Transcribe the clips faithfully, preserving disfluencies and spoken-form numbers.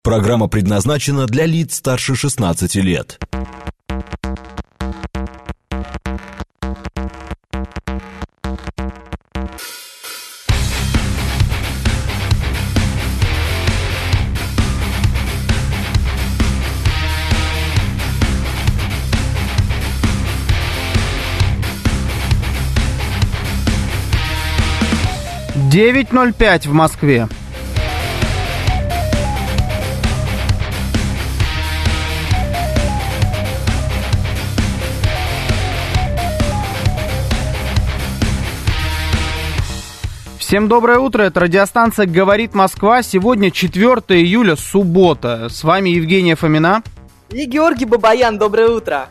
Программа предназначена для лиц старше шестнадцати лет. девять ноль пять в Москве. Всем доброе утро, это радиостанция «Говорит Москва». Сегодня четвёртого июля, суббота. С вами Евгения Фомина. И Георгий Бабаян, доброе утро.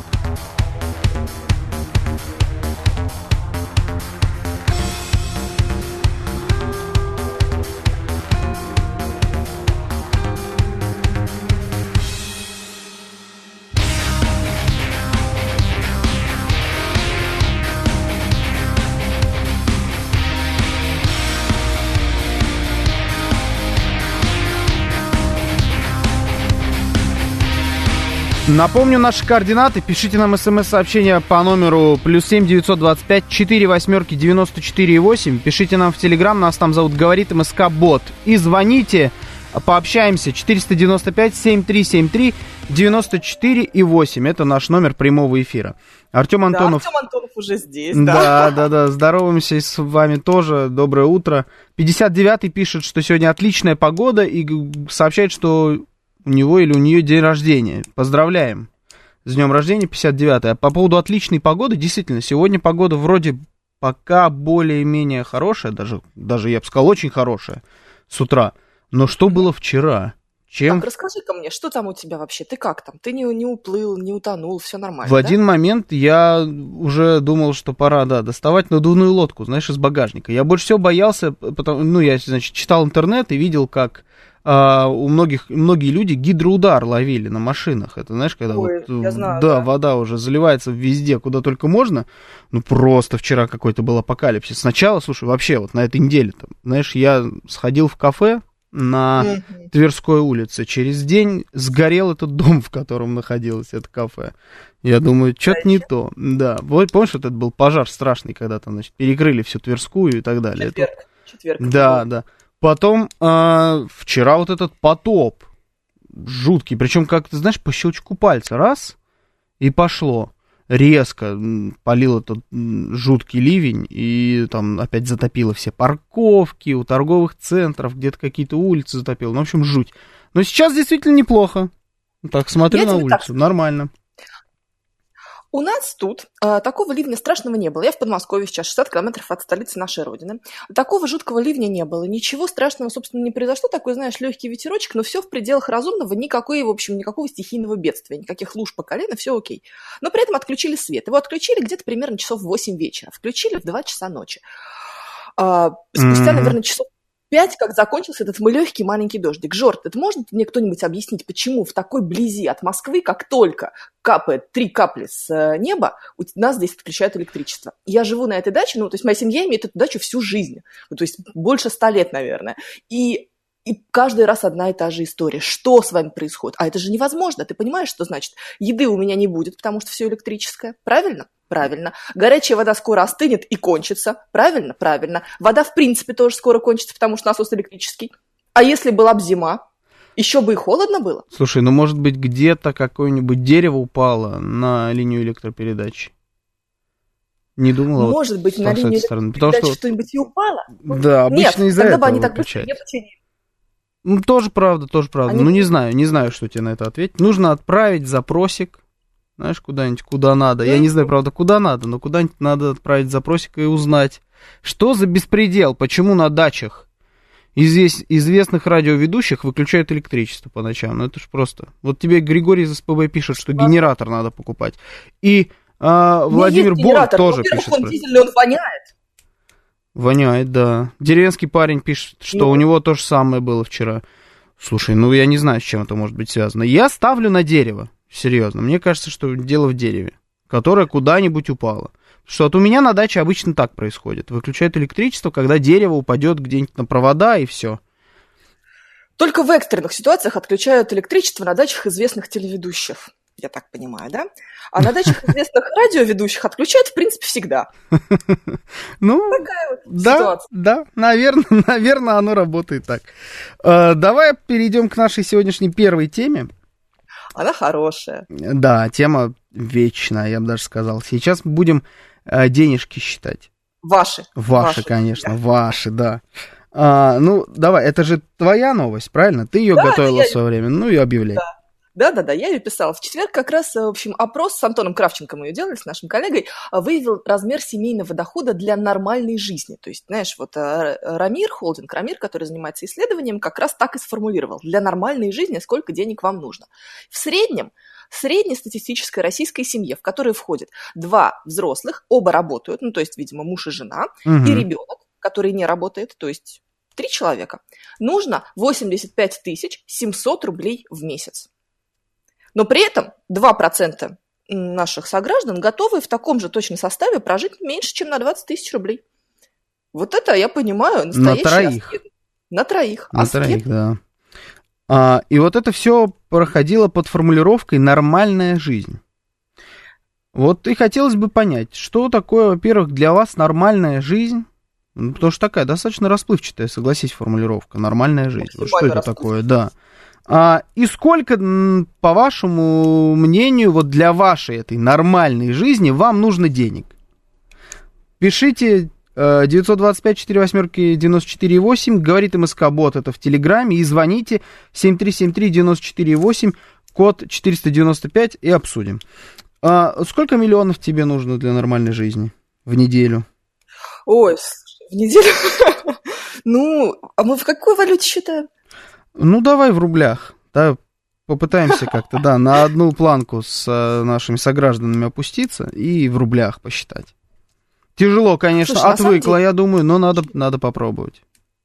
Напомню наши координаты. Пишите нам смс-сообщение по номеру плюс семь девятьсот двадцать пять четыре восьмерки девяносто четыре восемь. Пишите нам в Телеграм, нас там зовут «Говорит МСК Бот». И звоните, пообщаемся. четыреста девяносто пять семь три семь три девяносто четыре восемь. Это наш номер прямого эфира. Артем Антонов. Да, Артем Антонов уже здесь, да. Да, да, да. Здороваемся с вами тоже. Доброе утро. пятьдесят девятый пишет, что сегодня отличная погода и сообщает, что у него или у нее день рождения. Поздравляем с днем рождения, пятьдесят девятый. А по поводу отличной погоды, действительно, сегодня погода вроде пока более-менее хорошая, даже, даже я бы сказал, очень хорошая с утра. Но что было вчера? Чем... Так, расскажи-ка мне, что там у тебя вообще? Ты как там? Ты не, не уплыл, не утонул, все нормально, В да? один момент я уже думал, что пора, да, доставать надувную лодку, знаешь, из багажника. Я больше всего боялся, потому, ну, я, значит, читал интернет и видел, как Uh, у многих, многие люди гидроудар ловили на машинах. Это, знаешь, когда Ой, вот, я знаю, да, да. вода уже заливается везде, куда только можно. Ну, просто вчера какой-то был апокалипсис. Сначала, слушай, вообще вот на этой неделе, там, знаешь, я сходил в кафе на mm-hmm. Тверской улице. Через день сгорел этот дом, в котором находилось это кафе. Я думаю, что-то не то. Да, вот помнишь, вот это был пожар страшный, когда там, значит, перекрыли всю Тверскую и так далее. Четверг. Это... Четверг. Да, да. Потом э, вчера вот этот потоп жуткий, причем, как ты знаешь, по щелчку пальца, раз, и пошло. Резко полил этот жуткий ливень, и там опять затопило все парковки у торговых центров, где-то какие-то улицы затопило. Ну, в общем, жуть. Но сейчас действительно неплохо. Так, смотрю Я на улицу, так... нормально. У нас тут э, такого ливня страшного не было. Я в Подмосковье сейчас, шестьдесят километров от столицы нашей родины. Такого жуткого ливня не было. Ничего страшного, собственно, не произошло. Такой, знаешь, легкий ветерочек, но все в пределах разумного. Никакой, в общем, никакого стихийного бедствия, никаких луж по колено, все окей. Но при этом отключили свет. Его отключили где-то примерно часов в восемь вечера. Включили в два часа ночи. Э, спустя, mm-hmm. наверное, часов пять, как закончился этот легкий маленький дождик. Жорт, это может мне кто-нибудь объяснить, почему в такой близи от Москвы, как только капает три капли с неба, у нас здесь отключают электричество? Я живу на этой даче, ну, то есть моя семья имеет эту дачу всю жизнь, ну, то есть больше ста лет, наверное, и И каждый раз одна и та же история. Что с вами происходит? А это же невозможно. Ты понимаешь, что значит? Еды у меня не будет, потому что все электрическое. Правильно? Правильно. Горячая вода скоро остынет и кончится. Правильно? Правильно. Вода, в принципе, тоже скоро кончится, потому что насос электрический. А если была бы зима? Еще бы и холодно было. Слушай, ну, может быть, где-то какое-нибудь дерево упало на линию электропередачи? Не думала. Может вот быть, на линию электропередачи что... что-нибудь и упало? Да, обычно Нет, из-за тогда этого бы они так выключают. быстро не починили. Ну, тоже правда, тоже правда. Они... Ну, не знаю, не знаю, что тебе на это ответить. Нужно отправить запросик, знаешь, куда-нибудь, куда надо. Я не знаю, правда, куда надо, но куда-нибудь надо отправить запросик и узнать, что за беспредел, почему на дачах извест... известных радиоведущих выключают электричество по ночам. Ну, это ж просто. Вот тебе Григорий из СПБ пишет, что генератор надо покупать. И а, Владимир Борг тоже пишет. Он дизельный, он воняет. Воняет, да. Деревенский парень пишет, что ну. у него то же самое было вчера. Слушай, ну я не знаю, с чем это может быть связано. Я ставлю на дерево, серьезно. Мне кажется, что дело в дереве, которое куда-нибудь упало. Что вот у меня на даче обычно так происходит. Выключают электричество, когда дерево упадет где-нибудь на провода, и все. Только в экстренных ситуациях отключают электричество на дачах известных телеведущих. Я так понимаю, да? А на дачах известных радиоведущих отключают, в принципе, всегда. Ну, такая вот да, ситуация. Да, наверное, наверное, оно работает так. Э, давай перейдем к нашей сегодняшней первой теме. Она хорошая. Да, тема вечная, я бы даже сказал. Сейчас будем э, денежки считать. Ваши. Ваши, ваши конечно, да. ваши, да. А, ну, давай, это же твоя новость, правильно? Ты ее да, готовила я... в свое время, ну и объявляй. Да. Да-да-да, я ее писала. В четверг как раз, в общем, опрос с Антоном Кравченко мы ее делали, с нашим коллегой, выявил размер семейного дохода для нормальной жизни. То есть, знаешь, вот Рамир, холдинг Рамир, который занимается исследованием, как раз так и сформулировал. Для нормальной жизни сколько денег вам нужно. В среднем, в среднестатистической российской семье, в которой входит два взрослых, оба работают, ну, то есть, видимо, муж и жена, угу. и ребенок, который не работает, то есть три человека, нужно восемьдесят пять тысяч семьсот рублей в месяц. Но при этом два процента наших сограждан готовы в таком же точно составе прожить меньше, чем на двадцать тысяч рублей. Вот это, я понимаю, настоящий На троих. аскет. На троих. На аскет. троих, да. А, и вот это все проходило под формулировкой «нормальная жизнь». Вот и хотелось бы понять, что такое, во-первых, для вас нормальная жизнь? Ну, потому что такая достаточно расплывчатая, согласись, формулировка. Нормальная жизнь. Вот что это такое, да. А, и сколько, по вашему мнению, вот для вашей этой нормальной жизни вам нужно денег? Пишите э, девятьсот двадцать пять сорок восемь девяносто четыре восемь, говорит МСК-бот, это в Телеграме, и звоните семь три семь три девять четыре восемь, код четыреста девяносто пять, и обсудим. А сколько миллионов тебе нужно для нормальной жизни в неделю? Ой, в неделю? Ну, а мы в какой валюте считаем? Ну, давай в рублях, да, попытаемся как-то, да, на одну планку с а, нашими согражданами опуститься и в рублях посчитать. Тяжело, конечно, Слушай, отвыкла, я думаю, но надо, надо попробовать.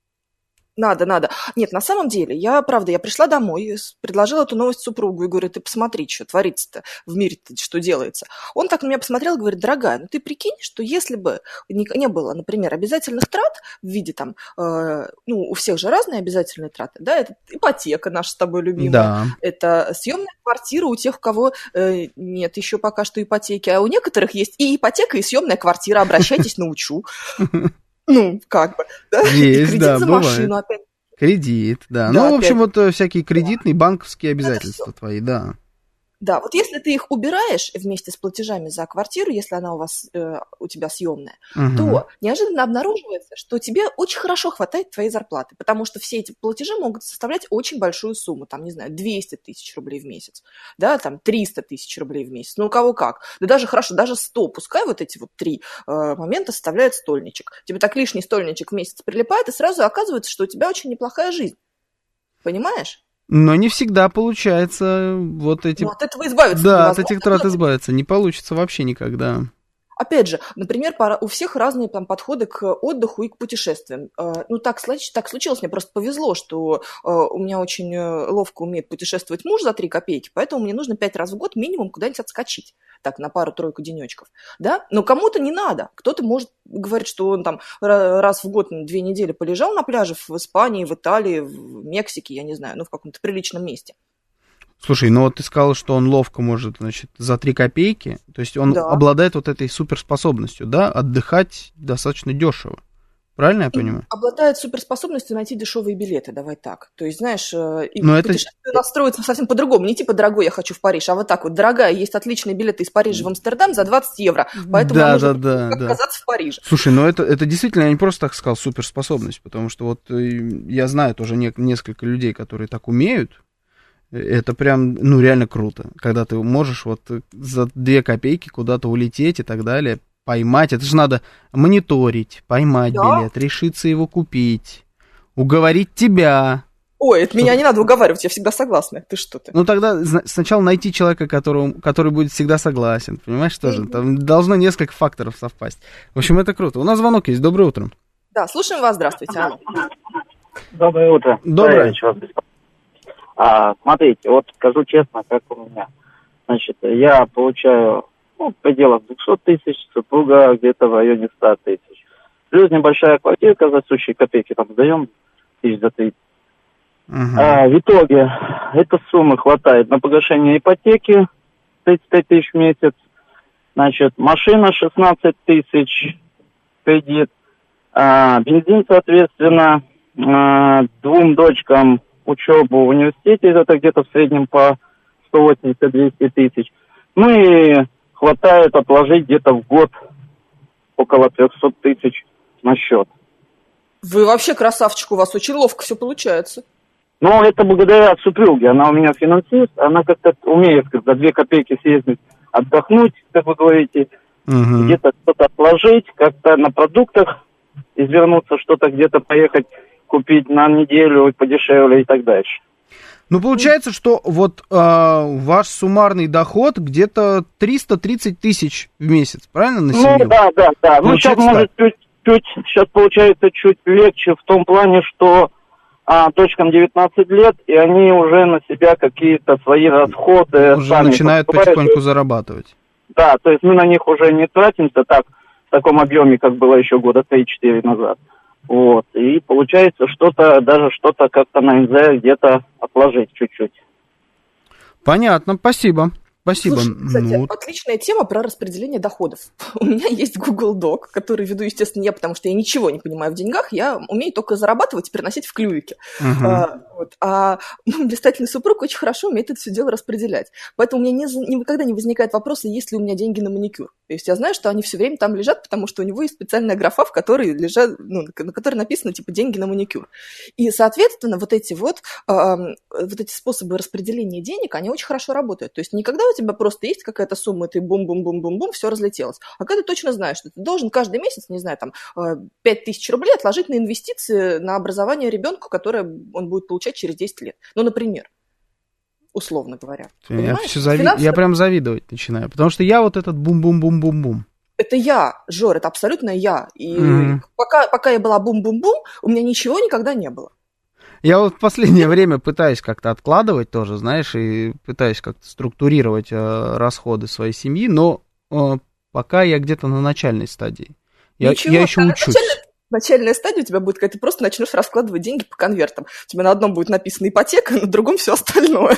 Надо, надо. Нет, на самом деле, я, правда, я пришла домой, предложила эту новость супругу и говорю, ты посмотри, что творится-то в мире-то, что делается. Он так на меня посмотрел и говорит, дорогая, ну ты прикинь, что если бы не, не было, например, обязательных трат в виде там, э, ну, у всех же разные обязательные траты, да, это ипотека наша с тобой любимая, да. Это съемная квартира у тех, у кого э, нет еще пока что ипотеки, а у некоторых есть и ипотека, и съемная квартира, обращайтесь, научу. Ну, как бы, да? Есть, кредит да, за бывает. машину опять. Кредит, да. да ну, в общем, опять. вот всякие кредитные, банковские обязательства твои, да. Да, вот если ты их убираешь вместе с платежами за квартиру, если она у вас, э, у тебя съемная, угу. то неожиданно обнаруживается, что тебе очень хорошо хватает твоей зарплаты, потому что все эти платежи могут составлять очень большую сумму, там, не знаю, двести тысяч рублей в месяц, да, там, триста тысяч рублей в месяц, ну, у кого как. Да даже хорошо, даже сто, пускай вот эти вот три э, момента составляют стольничек. Тебе так лишний стольничек в месяц прилипает, и сразу оказывается, что у тебя очень неплохая жизнь. Понимаешь? Но не всегда получается вот эти... Ну, от этого избавиться да, невозможно. от этих трат избавиться не получится вообще никогда. Опять же, например, у всех разные там подходы к отдыху и к путешествиям. Ну, так, так случилось, мне просто повезло, что у меня очень ловко умеет путешествовать муж за три копейки, поэтому мне нужно пять раз в год минимум куда-нибудь отскочить, так, на пару-тройку денечков, да? Но кому-то не надо. Кто-то может говорить, что он там раз в год две недели полежал на пляже в Испании, в Италии, в Мексике, я не знаю, ну, в каком-то приличном месте. Слушай, ну вот ты сказал, что он ловко может, значит, за три копейки, то есть он да. обладает вот этой суперспособностью, да, отдыхать достаточно дешево. Правильно я понимаю? Обладает суперспособностью найти дешевые билеты, давай так. То есть, знаешь, и Но путешествие это... настроится совсем по-другому. Не типа, дорогой, я хочу в Париж, а вот так вот, дорогая, есть отличные билеты из Парижа в Амстердам за двадцать евро, поэтому да, нужно да, да, оказаться да. в Париже. Слушай, ну это, это действительно, я не просто так сказал, суперспособность, потому что вот я знаю тоже не, несколько людей, которые так умеют. Это прям, ну, реально круто, когда ты можешь вот за две копейки куда-то улететь и так далее, поймать. Это же надо мониторить, поймать да. билет, решиться его купить, уговорить тебя. Ой, это меня не надо уговаривать, я всегда согласна. Ты что ты? Ну, тогда сначала найти человека, которому, который будет всегда согласен, понимаешь, тоже? Там должно несколько факторов совпасть. В общем, это круто. У нас звонок есть. Доброе утро. Да, слушаем вас. Здравствуйте. Алло. Доброе утро. Доброе. А, смотрите, вот скажу честно, как у меня. Значит, я получаю ну, в пределах двести тысяч, супруга где-то в районе сто тысяч. Плюс небольшая квартирка за сущие копейки, там сдаем тысяч за тридцать. Угу. А, в итоге этой суммы хватает на погашение ипотеки тридцать пять тысяч в месяц. Значит, машина шестнадцать тысяч кредит. А, бензин, соответственно, а, двум дочкам учебу в университете, это где-то в среднем по сто восемьдесят - двести тысяч. Ну и хватает отложить где-то в год около триста тысяч на счет. Вы вообще красавчик, у вас очень ловко все получается. Ну, это благодаря супруге. Она у меня финансист, она как-то умеет как за две копейки съездить, отдохнуть, как вы говорите, Угу. где-то что-то отложить, как-то на продуктах извернуться, что-то где-то поехать купить на неделю подешевле и так дальше. Ну, получается, что вот э, ваш суммарный доход где-то триста тридцать тысяч в месяц, правильно, на семью? Ну, да, да, да. Ну, сейчас, Получается может, чуть-чуть, сейчас получается чуть легче в том плане, что а, дочкам девятнадцать лет, и они уже на себя какие-то свои расходы Уже сами начинают покупают. потихоньку зарабатывать. Да, то есть мы на них уже не тратимся так, в таком объеме, как было еще года три-четыре назад. Вот, и получается что-то, даже что-то как-то на эн зэ где-то отложить чуть-чуть. Понятно, спасибо. Спасибо. Слушай, кстати, Ну, отличная тема про распределение доходов. У меня есть Google Doc, который веду, естественно, я, потому что я ничего не понимаю в деньгах, я умею только зарабатывать и переносить в клювике. Угу. А, вот. а блистательный супруг очень хорошо умеет это все дело распределять. Поэтому у меня не, никогда не возникает вопроса, есть ли у меня деньги на маникюр. То есть я знаю, что они все время там лежат, потому что у него есть специальная графа, в которой лежат, ну, на которой написано типа деньги на маникюр. И, соответственно, вот эти вот, э, вот эти способы распределения денег, они очень хорошо работают. То есть никогда у тебя просто есть какая-то сумма, и ты бум-бум-бум-бум-бум, все разлетелось. А когда ты точно знаешь, что ты должен каждый месяц, не знаю, там, пять тысяч рублей отложить на инвестиции на образование ребенка, которое он будет получать через десять лет. Ну, например. Условно говоря. Я, все зави... Финансовый... я прям завидовать начинаю, потому что я вот этот бум-бум-бум-бум-бум. Это я, Жор, это абсолютно я. И Mm. пока, пока я была бум-бум-бум, у меня ничего никогда не было. Я вот в последнее время пытаюсь как-то откладывать тоже, знаешь, и пытаюсь как-то структурировать э, расходы своей семьи, но э, пока я где-то на начальной стадии. Я, Ничего, я еще учусь. Начальная, начальная стадия у тебя будет, когда ты просто начнешь раскладывать деньги по конвертам. У тебя на одном будет написана ипотека, на другом все остальное.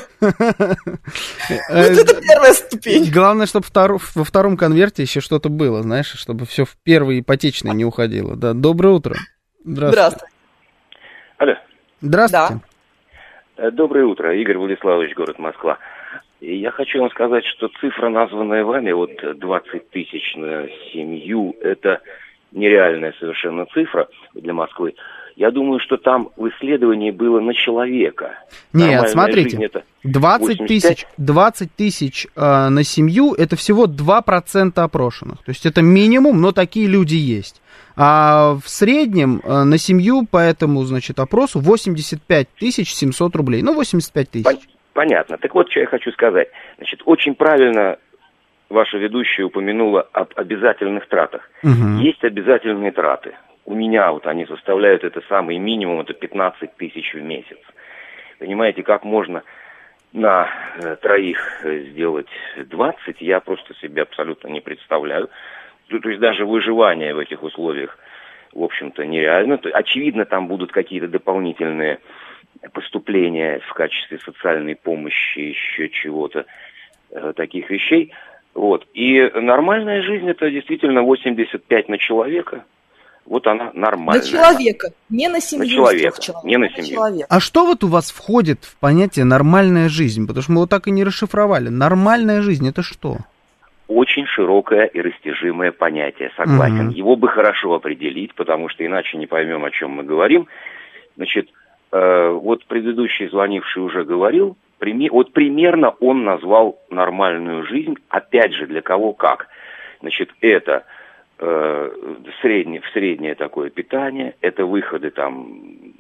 Это первая ступень. Главное, чтобы во втором конверте еще что-то было, знаешь, чтобы все в первый ипотечный не уходило. Да, доброе утро. Здравствуйте. Алло. Здравствуйте. Да. Доброе утро, Игорь Владиславович, город Москва. И я хочу вам сказать, что цифра, названная вами, вот двадцать тысяч на семью, это нереальная совершенно цифра для Москвы. Я думаю, что там в исследовании было на человека. Нет, Нормальная смотрите, двадцать тысяч, двадцать тысяч э, на семью, это всего два процента опрошенных. То есть это минимум, но такие люди есть. А в среднем э, на семью по этому, значит, опросу восемьдесят пять тысяч семьсот рублей. Ну, восемьдесят пять тысяч. Понятно. Так вот, что я хочу сказать. Значит, очень правильно ваша ведущая упомянула об обязательных тратах. Угу. Есть обязательные траты. У меня вот они составляют это самый минимум, это пятнадцать тысяч в месяц. Понимаете, как можно на э, троих сделать двадцать, я просто себе абсолютно не представляю. То, то есть даже выживание в этих условиях, в общем-то, нереально. То, очевидно, там будут какие-то дополнительные поступления в качестве социальной помощи, еще чего-то, э, таких вещей. Вот. И нормальная жизнь это действительно восемьдесят пять на человека. Вот она нормальная. На человека, не на семью. На человека, не на семью. Человека. А что вот у вас входит в понятие «нормальная жизнь»? Потому что мы вот так и не расшифровали. Нормальная жизнь — это что? Очень широкое и растяжимое понятие, согласен. Угу. Его бы хорошо определить, потому что иначе не поймем, о чем мы говорим. Значит, э, вот предыдущий звонивший уже говорил, прими, вот примерно он назвал нормальную жизнь, опять же, для кого как. Значит, это э, средне, в среднее такое питание, это выходы там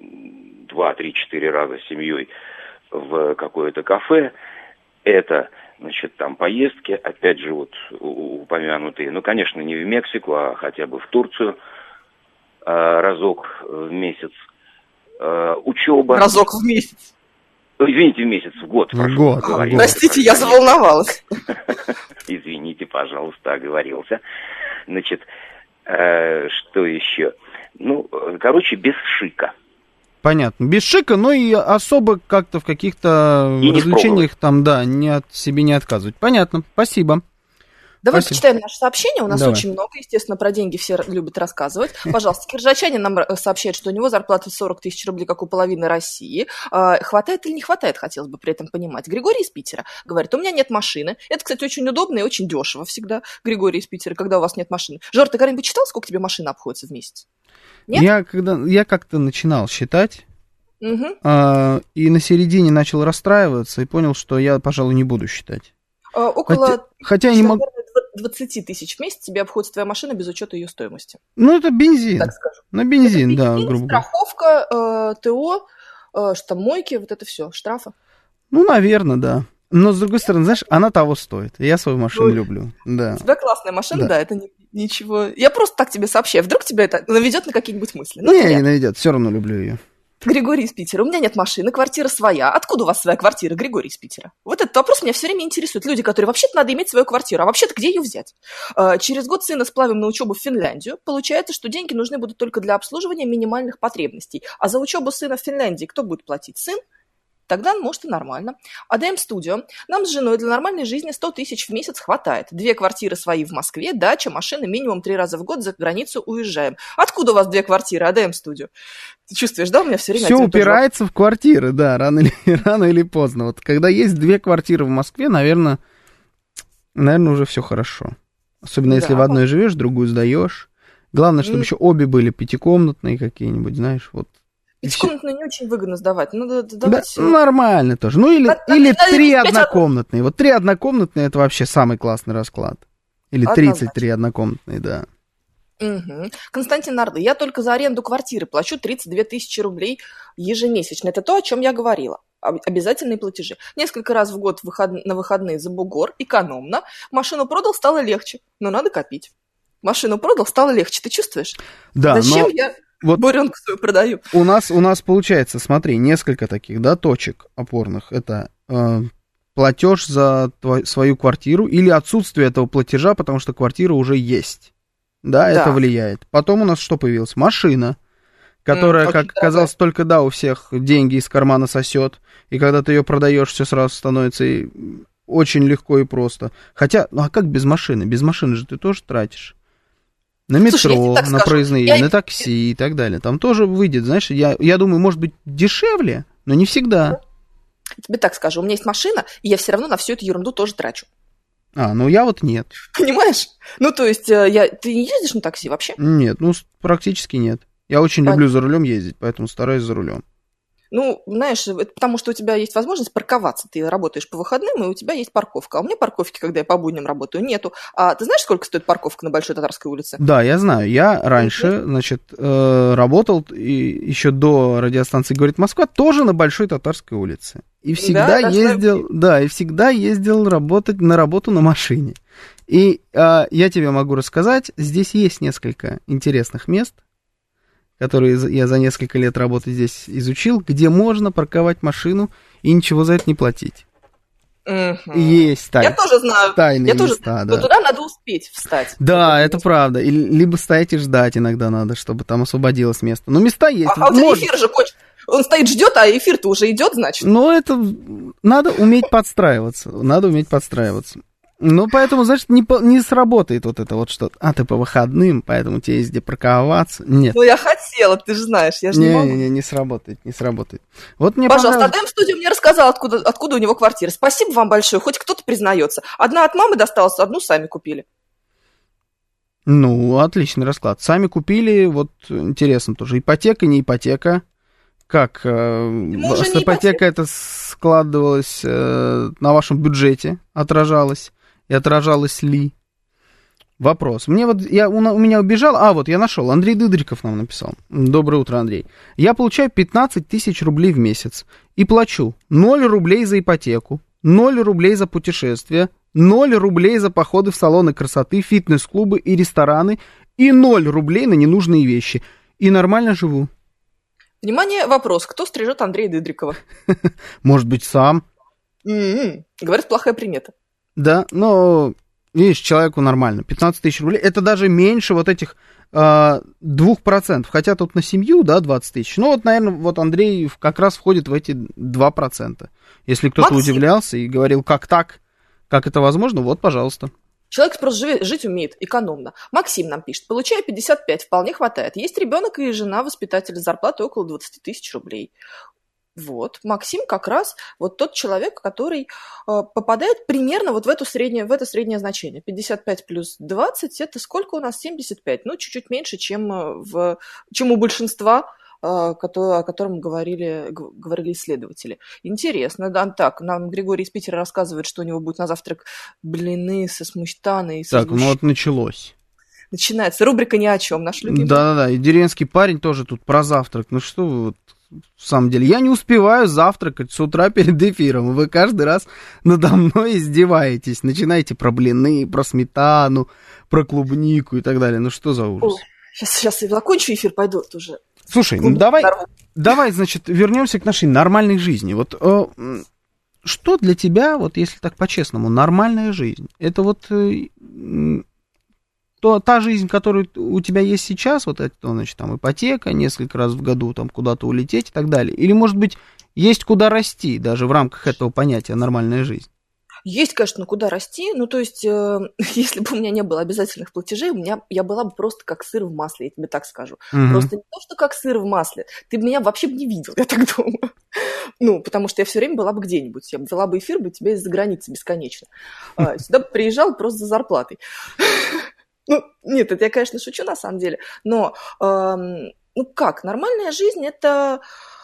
два, три, четыре раза с семьей в какое-то кафе, это, значит, там поездки, опять же, вот упомянутые, ну, конечно, не в Мексику, а хотя бы в Турцию э, разок в месяц, э, учеба. Разок в месяц. Извините, в месяц, в год. В год. Простите, я заволновалась. Извините, пожалуйста, оговорился. Значит, э, что еще? Ну, короче, без шика. Понятно. Без шика, но и особо как-то в каких-то И не развлечениях там, да, не от, себе не отказывать. Понятно. Спасибо. Давай Спасибо. почитаем наше сообщение. У нас Давай. очень много, естественно, про деньги все любят рассказывать. Пожалуйста, киржачанин нам сообщает, что у него зарплата сорок тысяч рублей, как у половины России. Хватает или не хватает, хотелось бы при этом понимать. Григорий из Питера говорит, у меня нет машины. Это, кстати, очень удобно и очень дешево всегда. Григорий из Питера, когда у вас нет машины. Жор, ты когда-нибудь читал, сколько тебе машина обходится в месяц? Нет? Я, когда, я как-то начинал считать, Угу. а, и на середине начал расстраиваться и понял, что я, пожалуй, не буду считать. А, около, Хотя, хотя я не могу... наверное, двадцать тысяч в месяц тебе обходится твоя машина без учета ее стоимости. Ну, это бензин. Так скажем. На бензин, Это да, бензин, грубо говоря. страховка, э, ТО, э, что там, мойки, вот это все, штрафы. Ну, наверное, да. Но, с другой стороны, знаешь, она того стоит. Я свою машину Ну, люблю. Да. У тебя классная машина, Да. да, это ни- ничего. Я просто так тебе сообщаю. Вдруг тебя это наведет на какие-нибудь мысли. Ну, Не, вряд не ли. наведет, все равно люблю ее. Григорий из Питера. У меня нет машины, квартира своя. Откуда у вас своя квартира, Григорий из Питера? Вот этот вопрос меня все время интересует. Люди, которые вообще-то надо иметь свою квартиру, а вообще-то где ее взять? А, Через год сына сплавим на учебу в Финляндию. Получается, что деньги нужны будут только для обслуживания минимальных потребностей. А за учебу сына в Финляндии кто будет платить? Сын? Тогда, может, и нормально. АДМ Студио. Нам с женой для нормальной жизни сто тысяч в месяц хватает. Две квартиры свои в Москве, дача, машина, минимум три раза в год за границу уезжаем. Откуда у вас две квартиры, АДМ Студио? Ты чувствуешь, да, у меня все время... Все один и тот же упирается в квартиры, да, рано или, рано или поздно. Вот когда есть две квартиры в Москве, наверное, наверное, уже все хорошо. Особенно если Да. в одной живешь, другую сдаешь. Главное, чтобы М. еще обе были пятикомнатные какие-нибудь, знаешь, вот. И всё. Пятикомнатную не очень выгодно сдавать. Надо Да, давать... ну, нормально тоже. Ну, или, Да, да, или да, три пять однокомнатные. Вот три однокомнатные — это вообще самый классный расклад. Или Однозначно. тридцать три однокомнатные, да. Мгм. Константин Нарды. Я только за аренду квартиры плачу тридцать две тысячи рублей ежемесячно. Это то, о чем я говорила. Об- Обязательные платежи. Несколько раз в год выход- на выходные за бугор. Экономно. Машину продал, стало легче. Но надо копить. Машину продал, стало легче. Ты чувствуешь? Да, Зачем но я вот буренку свою продаю? у нас, у нас получается, смотри, несколько таких, да, точек опорных. Это э, платеж за твою, свою квартиру или отсутствие этого платежа, потому что квартира уже есть. Да, это Да. влияет. Потом у нас что появилось? Машина, которая, М, как очень оказалось, только, да, у всех деньги из кармана сосет. И когда ты ее продаешь, все сразу становится и очень легко и просто. Хотя, ну а как без машины? Без машины же ты тоже тратишь. На метро, Слушай, я тебе так на скажу, проездные, я- на такси и так далее. Там тоже выйдет, знаешь, я, я думаю, может быть, дешевле, но не всегда. Я тебе так скажу. У меня есть машина, и я все равно на всю эту ерунду тоже трачу. А, ну я вот нет. Понимаешь? Ну, то есть, э, я... ты не ездишь на такси вообще? Нет, ну с- практически нет. Я очень Понятно. люблю за рулем ездить, поэтому стараюсь за рулем. Ну, знаешь, это потому что у тебя есть возможность парковаться. Ты работаешь по выходным, и у тебя есть парковка. А у меня парковки, когда я по будням работаю, нету. А ты знаешь, сколько стоит парковка на Большой Татарской улице? Да, я знаю. Я раньше, значит, э, работал и еще до радиостанции «Говорит Москва» тоже на Большой Татарской улице. И всегда Да, ездил, да, и всегда ездил работать на работу на машине. И э, я тебе могу рассказать, здесь есть несколько интересных мест, которые за- я за несколько лет работы здесь изучил, где можно парковать машину и ничего за это не платить. Мгм. Есть Я тай- тоже знаю. тайные Я тоже места, знаю. да. Но туда надо успеть встать. Да, Вот это место. правда. И либо стоять и ждать иногда надо, чтобы там освободилось место. Но места есть. А, а у тебя Можно. эфир же кончится. Он стоит, ждет, а эфир-то уже идет, значит. Но это надо уметь подстраиваться. Надо уметь подстраиваться. Ну, поэтому, значит, не, по- не сработает вот это вот что. А, ты по выходным, поэтому тебе есть где парковаться. Нет. Ну, я хотела, ты же знаешь, я же не, могу. Не-не-не, не сработает, не сработает. Вот мне Пожалуйста, понравилось- АДМ Студио мне рассказал, откуда, откуда у него квартира. Спасибо вам большое, хоть кто-то признается. Одна от мамы досталась, одну сами купили. Ну, отличный расклад. Сами купили, вот интересно тоже, ипотека, не ипотека. Как э, уже с не ипотека это складывалось э, на вашем бюджете, отражалось, и отражалось ли? Вопрос. Мне вот, я, у, на- у меня убежал, а вот я нашел, Андрей Дыдриков нам написал. Доброе утро, Андрей. Я получаю пятнадцать тысяч рублей в месяц и плачу ноль рублей за ипотеку, ноль рублей за путешествия, ноль рублей за походы в салоны красоты, фитнес-клубы и рестораны, и ноль рублей на ненужные вещи. И нормально живу. Внимание, вопрос. Кто стрижет Андрея Дыдрикова? Может быть, сам. М-м. Говорят, плохая примета. Да, но, видишь, человеку нормально. пятнадцать тысяч рублей. Это даже меньше вот этих двух процентов. Хотя тут на семью, да, двадцать тысяч. Ну, вот, наверное, вот Андрей как раз входит в эти два процента. Если кто-то Максим. удивлялся и говорил, как так, как это возможно, вот, пожалуйста. Человек просто жить, жить умеет экономно. Максим нам пишет, получаю пятьдесят пять, вполне хватает. Есть ребенок и жена воспитателя, зарплата около двадцать тысяч рублей. Вот, Максим как раз вот тот человек, который э, попадает примерно вот в, эту среднее, в это среднее значение. пятьдесят пять плюс двадцать, это сколько у нас? семьдесят пять. Ну, чуть-чуть меньше, чем, в, чем у большинства, э, который, о котором говорили, говорили исследователи. Интересно, да, так, нам Григорий из Питера рассказывает, что у него будет на завтрак блины со смутаной. Так, ну вот началось. Начинается рубрика «Ни о чем», наш любимый. Да-да-да, и деревенский парень тоже тут про завтрак. Ну что вы вот... В самом деле, я не успеваю завтракать с утра перед эфиром. Вы каждый раз надо мной издеваетесь. Начинаете про блины, про сметану, про клубнику и так далее. Ну что за ужас? О, сейчас, сейчас я закончу эфир, пойду тоже. Слушай, ну давай, давай, значит, вернемся к нашей нормальной жизни. Вот э, что для тебя, вот если так по-честному, нормальная жизнь? Это вот... Э, то та жизнь, которая у тебя есть сейчас, вот это, значит, там, ипотека, несколько раз в году там куда-то улететь и так далее. Или, может быть, есть куда расти даже в рамках этого понятия нормальная жизнь? Есть, конечно, куда расти. Ну, то есть, э, если бы у меня не было обязательных платежей, у меня, я была бы просто как сыр в масле, я тебе так скажу. Угу. Просто не то, что как сыр в масле. Ты меня вообще бы не видел, я так думаю. Ну, потому что я все время была бы где-нибудь. Я бы вела бы эфир бы тебя из-за границы бесконечно. Сюда бы приезжал просто за зарплатой. Ну, нет, это я, конечно, шучу на самом деле, но, э, ну как, нормальная жизнь – это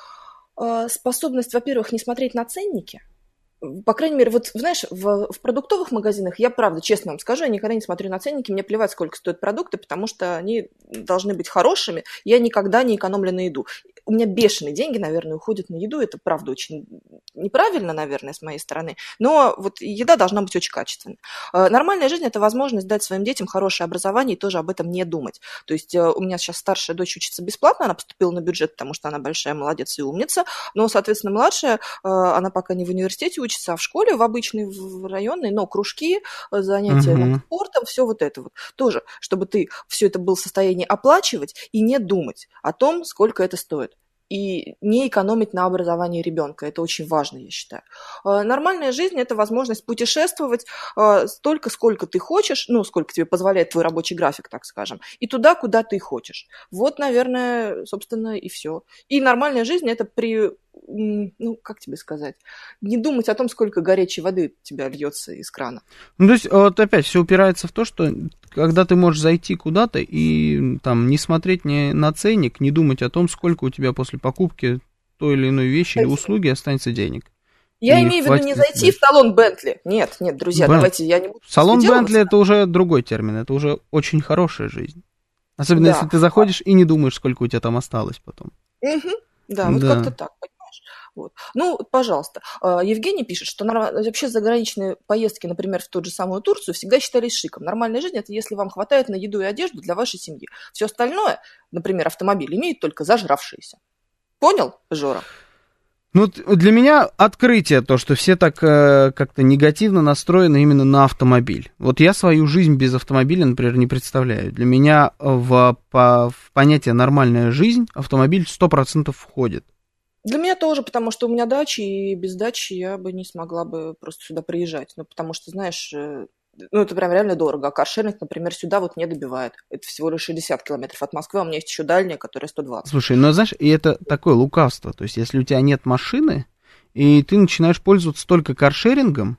э, способность, во-первых, не смотреть на ценники. По крайней мере, вот, знаешь, в, в продуктовых магазинах, я, правда, честно вам скажу, я никогда не смотрю на ценники, мне плевать, сколько стоят продукты, потому что они должны быть хорошими, я никогда не экономлю на еду. У меня бешеные деньги, наверное, уходят на еду, это, правда, очень неправильно, наверное, с моей стороны, но вот еда должна быть очень качественной. Нормальная жизнь – это возможность дать своим детям хорошее образование и тоже об этом не думать. То есть у меня сейчас старшая дочь учится бесплатно, она поступила на бюджет, потому что она большая молодец и умница, но, соответственно, младшая, она пока не в университете учится, а в школе, в обычной, в районной, но кружки, занятия uh-huh. спортом, все вот это вот. Тоже, чтобы ты все это был в состоянии оплачивать и не думать о том, сколько это стоит. И не экономить на образовании ребенка. Это очень важно, я считаю. Нормальная жизнь – это возможность путешествовать столько, сколько ты хочешь, ну, сколько тебе позволяет твой рабочий график, так скажем, и туда, куда ты хочешь. Вот, наверное, собственно, и все. И нормальная жизнь – это при... ну, как тебе сказать, не думать о том, сколько горячей воды у тебя льется из крана. Ну, то есть, вот опять все упирается в то, что когда ты можешь зайти куда-то и там не смотреть ни на ценник, не думать о том, сколько у тебя после покупки той или иной вещи или услуги останется денег. Я имею в виду не зайти дальше в салон Бентли. Нет, нет, друзья, Бен... давайте я не буду... Салон Бентли — это уже другой термин, это уже очень хорошая жизнь. Особенно, да, если ты заходишь и не думаешь, сколько у тебя там осталось потом. Угу. Да, вот да. Как-то так, понимаешь? Вот. Ну, пожалуйста. Евгений пишет, что вообще заграничные поездки, например, в ту же самую Турцию, всегда считались шиком. Нормальная жизнь – это если вам хватает на еду и одежду для вашей семьи. Все остальное, например, автомобиль, имеют только зажравшиеся. Понял, Жора? Ну, для меня открытие то, что все так э, как-то негативно настроены именно на автомобиль. Вот я свою жизнь без автомобиля, например, не представляю. Для меня в, по, в понятие «нормальная жизнь» автомобиль сто процентов входит. Для меня тоже, потому что у меня дача, и без дачи я бы не смогла бы просто сюда приезжать. Ну, потому что, знаешь, ну, это прям реально дорого. А каршеринг, например, сюда вот не добивает. Это всего лишь шестьдесят километров от Москвы, а у меня есть еще дальняя, которая сто двадцать. Слушай, ну, знаешь, и это такое лукавство. То есть, если у тебя нет машины, и ты начинаешь пользоваться только каршерингом,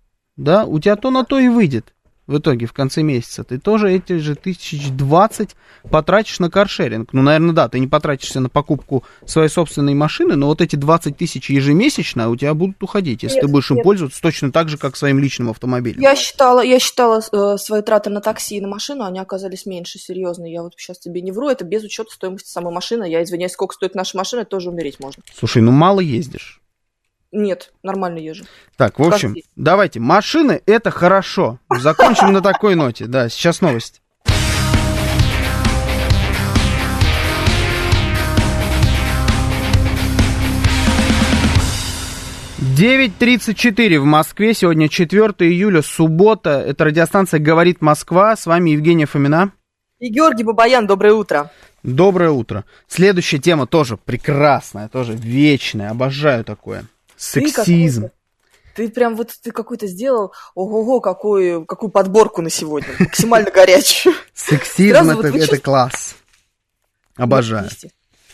да, у тебя то на то и выйдет. В итоге, в конце месяца, ты тоже эти же тысяч двадцать потратишь на каршеринг. Ну, наверное, да, ты не потратишься на покупку своей собственной машины, но вот эти двадцать тысяч ежемесячно у тебя будут уходить, если нет, ты будешь им нет. пользоваться точно так же, как своим личным автомобилем. Я считала, я считала э, свои траты на такси и на машину, они оказались меньше, серьезно. Я вот сейчас тебе не вру, это без учета стоимости самой машины. Я извиняюсь, сколько стоит наша машина, тоже умереть можно. Слушай, ну мало ездишь. Нет, нормально езжу. Так, в общем, как давайте. Машины — это хорошо. Закончим на такой ноте. Да, сейчас новости. девять тридцать четыре в Москве. Сегодня четвёртое июля, суббота. Это радиостанция «Говорит Москва». С вами Евгения Фомина. И Георгий Бабаян, доброе утро. Доброе утро. Следующая тема тоже прекрасная, тоже вечная. Обожаю такое. Сексизм. Ты, ты прям вот ты какой-то сделал, ого-го, какую, какую подборку на сегодня. Максимально горячую. Сексизм это, вот это чувств... класс. Обожаю. Ну,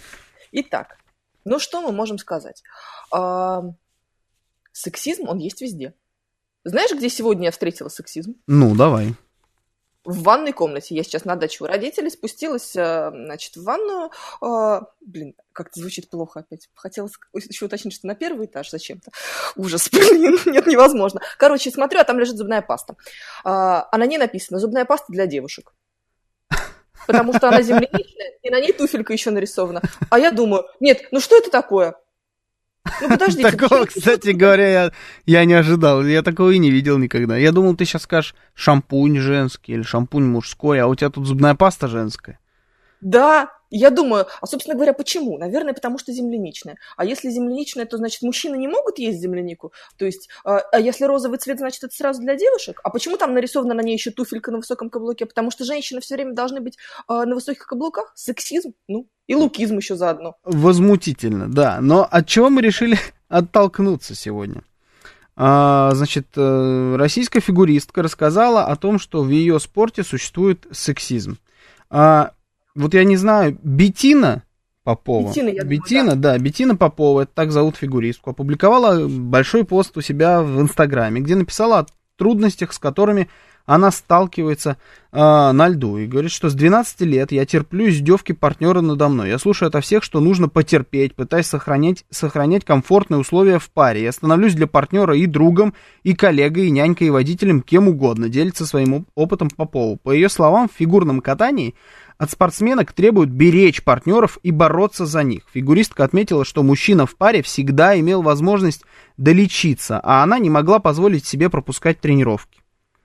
итак, ну что мы можем сказать? А, сексизм, он есть везде. Знаешь, где сегодня я встретила сексизм? Ну, давай. В ванной комнате. Я сейчас на даче у родителей спустилась, значит, в ванную. Блин, как-то звучит плохо опять. Хотела еще уточнить, что на первый этаж зачем-то. Ужас, блин, нет, невозможно. Короче, смотрю, а там лежит зубная паста. А на ней написано «Зубная паста для девушек». Потому что она земляничная, и на ней туфелька еще нарисована. А я думаю, нет, ну что это такое? Ну, подождите. Такого, кстати говоря, я, я не ожидал. Я такого и не видел никогда. Я думал, ты сейчас скажешь шампунь женский или шампунь мужской, а у тебя тут зубная паста женская. Да, я думаю, а, собственно говоря, почему? Наверное, потому что земляничная. А если земляничная, то, значит, мужчины не могут есть землянику? То есть, а, а если розовый цвет, значит, это сразу для девушек? А почему там нарисована на ней еще туфелька на высоком каблуке? Потому что женщины все время должны быть а, на высоких каблуках? Сексизм? Ну, и лукизм еще заодно. Возмутительно, да. Но от чего мы решили оттолкнуться сегодня? А, значит, российская фигуристка рассказала о том, что в ее спорте существует сексизм. А, вот я не знаю, Беттина Попова. Беттина, я Беттина, думаю, да. да, Беттина Попова, это так зовут фигуристку, опубликовала большой пост у себя в Инстаграме, где написала о трудностях, с которыми она сталкивается э, на льду. И говорит, что с двенадцати лет я терплю издевки партнера надо мной. Я слушаю ото всех, что нужно потерпеть, пытаясь сохранять, сохранять комфортные условия в паре. Я становлюсь для партнера и другом, и коллегой, и нянькой, и водителем, кем угодно. Делится своим опытом Попова. По ее словам, в фигурном катании от спортсменок требуют беречь партнеров и бороться за них. Фигуристка отметила, что мужчина в паре всегда имел возможность долечиться, а она не могла позволить себе пропускать тренировки.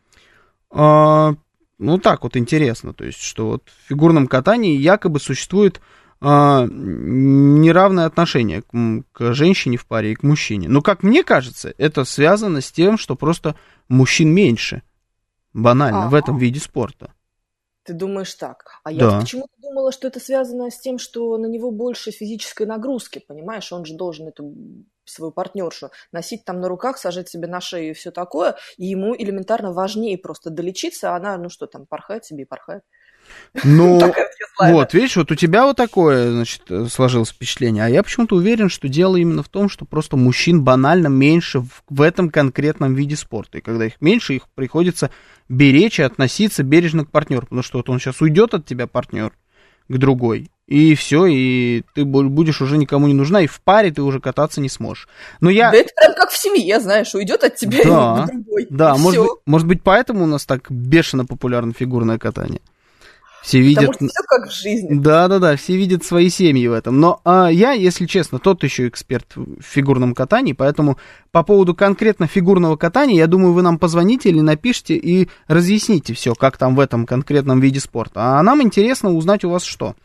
А, ну, так вот интересно, то есть, что вот в фигурном катании якобы существует а, неравное отношение к, к женщине в паре и к мужчине. Но, как мне кажется, это связано с тем, что просто мужчин меньше, банально, А-а. в этом виде спорта. Ты думаешь так. А да. я почему-то думала, что это связано с тем, что на него больше физической нагрузки, понимаешь? Он же должен эту свою партнершу носить там на руках, сажать себе на шею и все такое, и ему элементарно важнее просто долечиться, а она, ну что там, порхает себе и порхает. Ну, вот, видишь, вот у тебя вот такое, значит, сложилось впечатление, а я почему-то уверен, что дело именно в том, что просто мужчин банально меньше в, в этом конкретном виде спорта, и когда их меньше, их приходится беречь и относиться бережно к партнеру, потому что вот он сейчас уйдет от тебя, партнер, к другой, и все, и ты будешь уже никому не нужна, и в паре ты уже кататься не сможешь. Но я... Да это прям как в семье, знаешь, уйдет от тебя да, и к другой. Да, и может быть, может быть, поэтому у нас так бешено популярно фигурное катание. Все видят... Потому что все как в жизни. Да-да-да, все видят свои семьи в этом. Но а, я, если честно, тот еще эксперт в фигурном катании, поэтому по поводу конкретно фигурного катания, я думаю, вы нам позвоните или напишите и разъясните все, как там в этом конкретном виде спорта. А нам интересно узнать у вас что.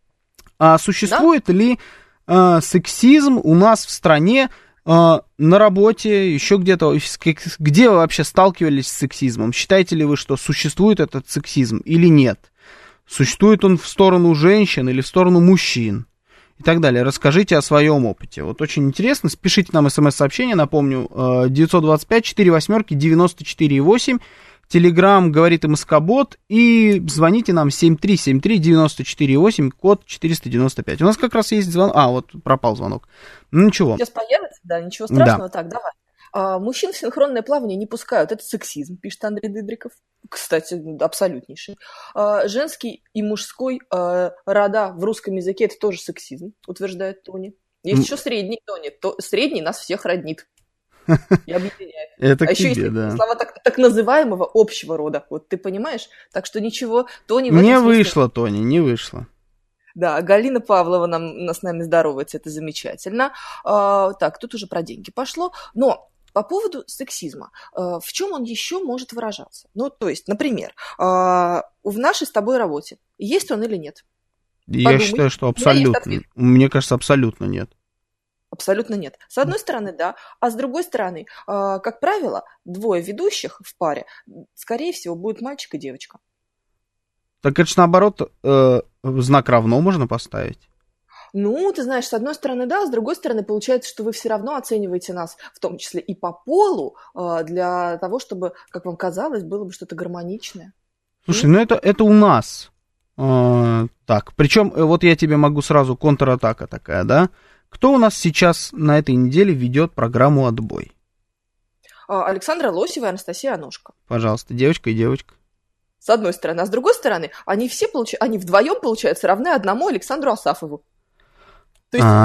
А существует да? ли а, сексизм у нас в стране, а, на работе, еще где-то, где вы вообще сталкивались с сексизмом? Считаете ли вы, что существует этот сексизм или нет? Существует он в сторону женщин или в сторону мужчин? И так далее. Расскажите о своем опыте. Вот очень интересно. Спешите нам смс-сообщение. Напомню, девятьсот двадцать пять сорок восемь девяносто четыре восемь. Телеграм говорит МСК-бот. И звоните нам семь три семь три девяносто четыре восемь, код четыреста девяносто пять. У нас как раз есть звонок. А, вот пропал звонок. Ну ничего. Сейчас появится, да, ничего страшного. Да. Так, давай. А, мужчин в синхронное плавание не пускают. Это сексизм, пишет Андрей Дыдриков. Кстати, абсолютнейший. А, женский и мужской а, рода в русском языке – это тоже сексизм, утверждает Тони. Есть еще средний Тони. То, средний нас всех роднит. И объединяет. Это а еще тебе, есть да. слова так, так называемого общего рода. Вот ты понимаешь? Так что ничего, Тони... Не вышло, Тони, не вышло. Да, Галина Павлова нам, с нами здоровается, это замечательно. А, так, тут уже про деньги пошло. Но по поводу сексизма, в чем он еще может выражаться? Ну, то есть, например, в нашей с тобой работе есть он или нет? Я Подумай. считаю, что абсолютно. Мне кажется, абсолютно нет. Абсолютно нет. С одной стороны, да. А с другой стороны, как правило, двое ведущих в паре, скорее всего, будет мальчик и девочка. Так это ж наоборот, э, знак равно можно поставить. Ну, ты знаешь, с одной стороны, да, с другой стороны, получается, что вы все равно оцениваете нас, в том числе и по полу, для того, чтобы, как вам казалось, было бы что-то гармоничное. Слушай, ну это, это у нас. Э, так, причем, вот я тебе могу сразу, контратака такая, да? Кто у нас сейчас на этой неделе ведет программу «Отбой»? Александра Лосева и Анастасия Аношко. Пожалуйста, девочка и девочка. С одной стороны. А с другой стороны, они все получ... они вдвоем, получается, равны одному Александру Асафову. То есть,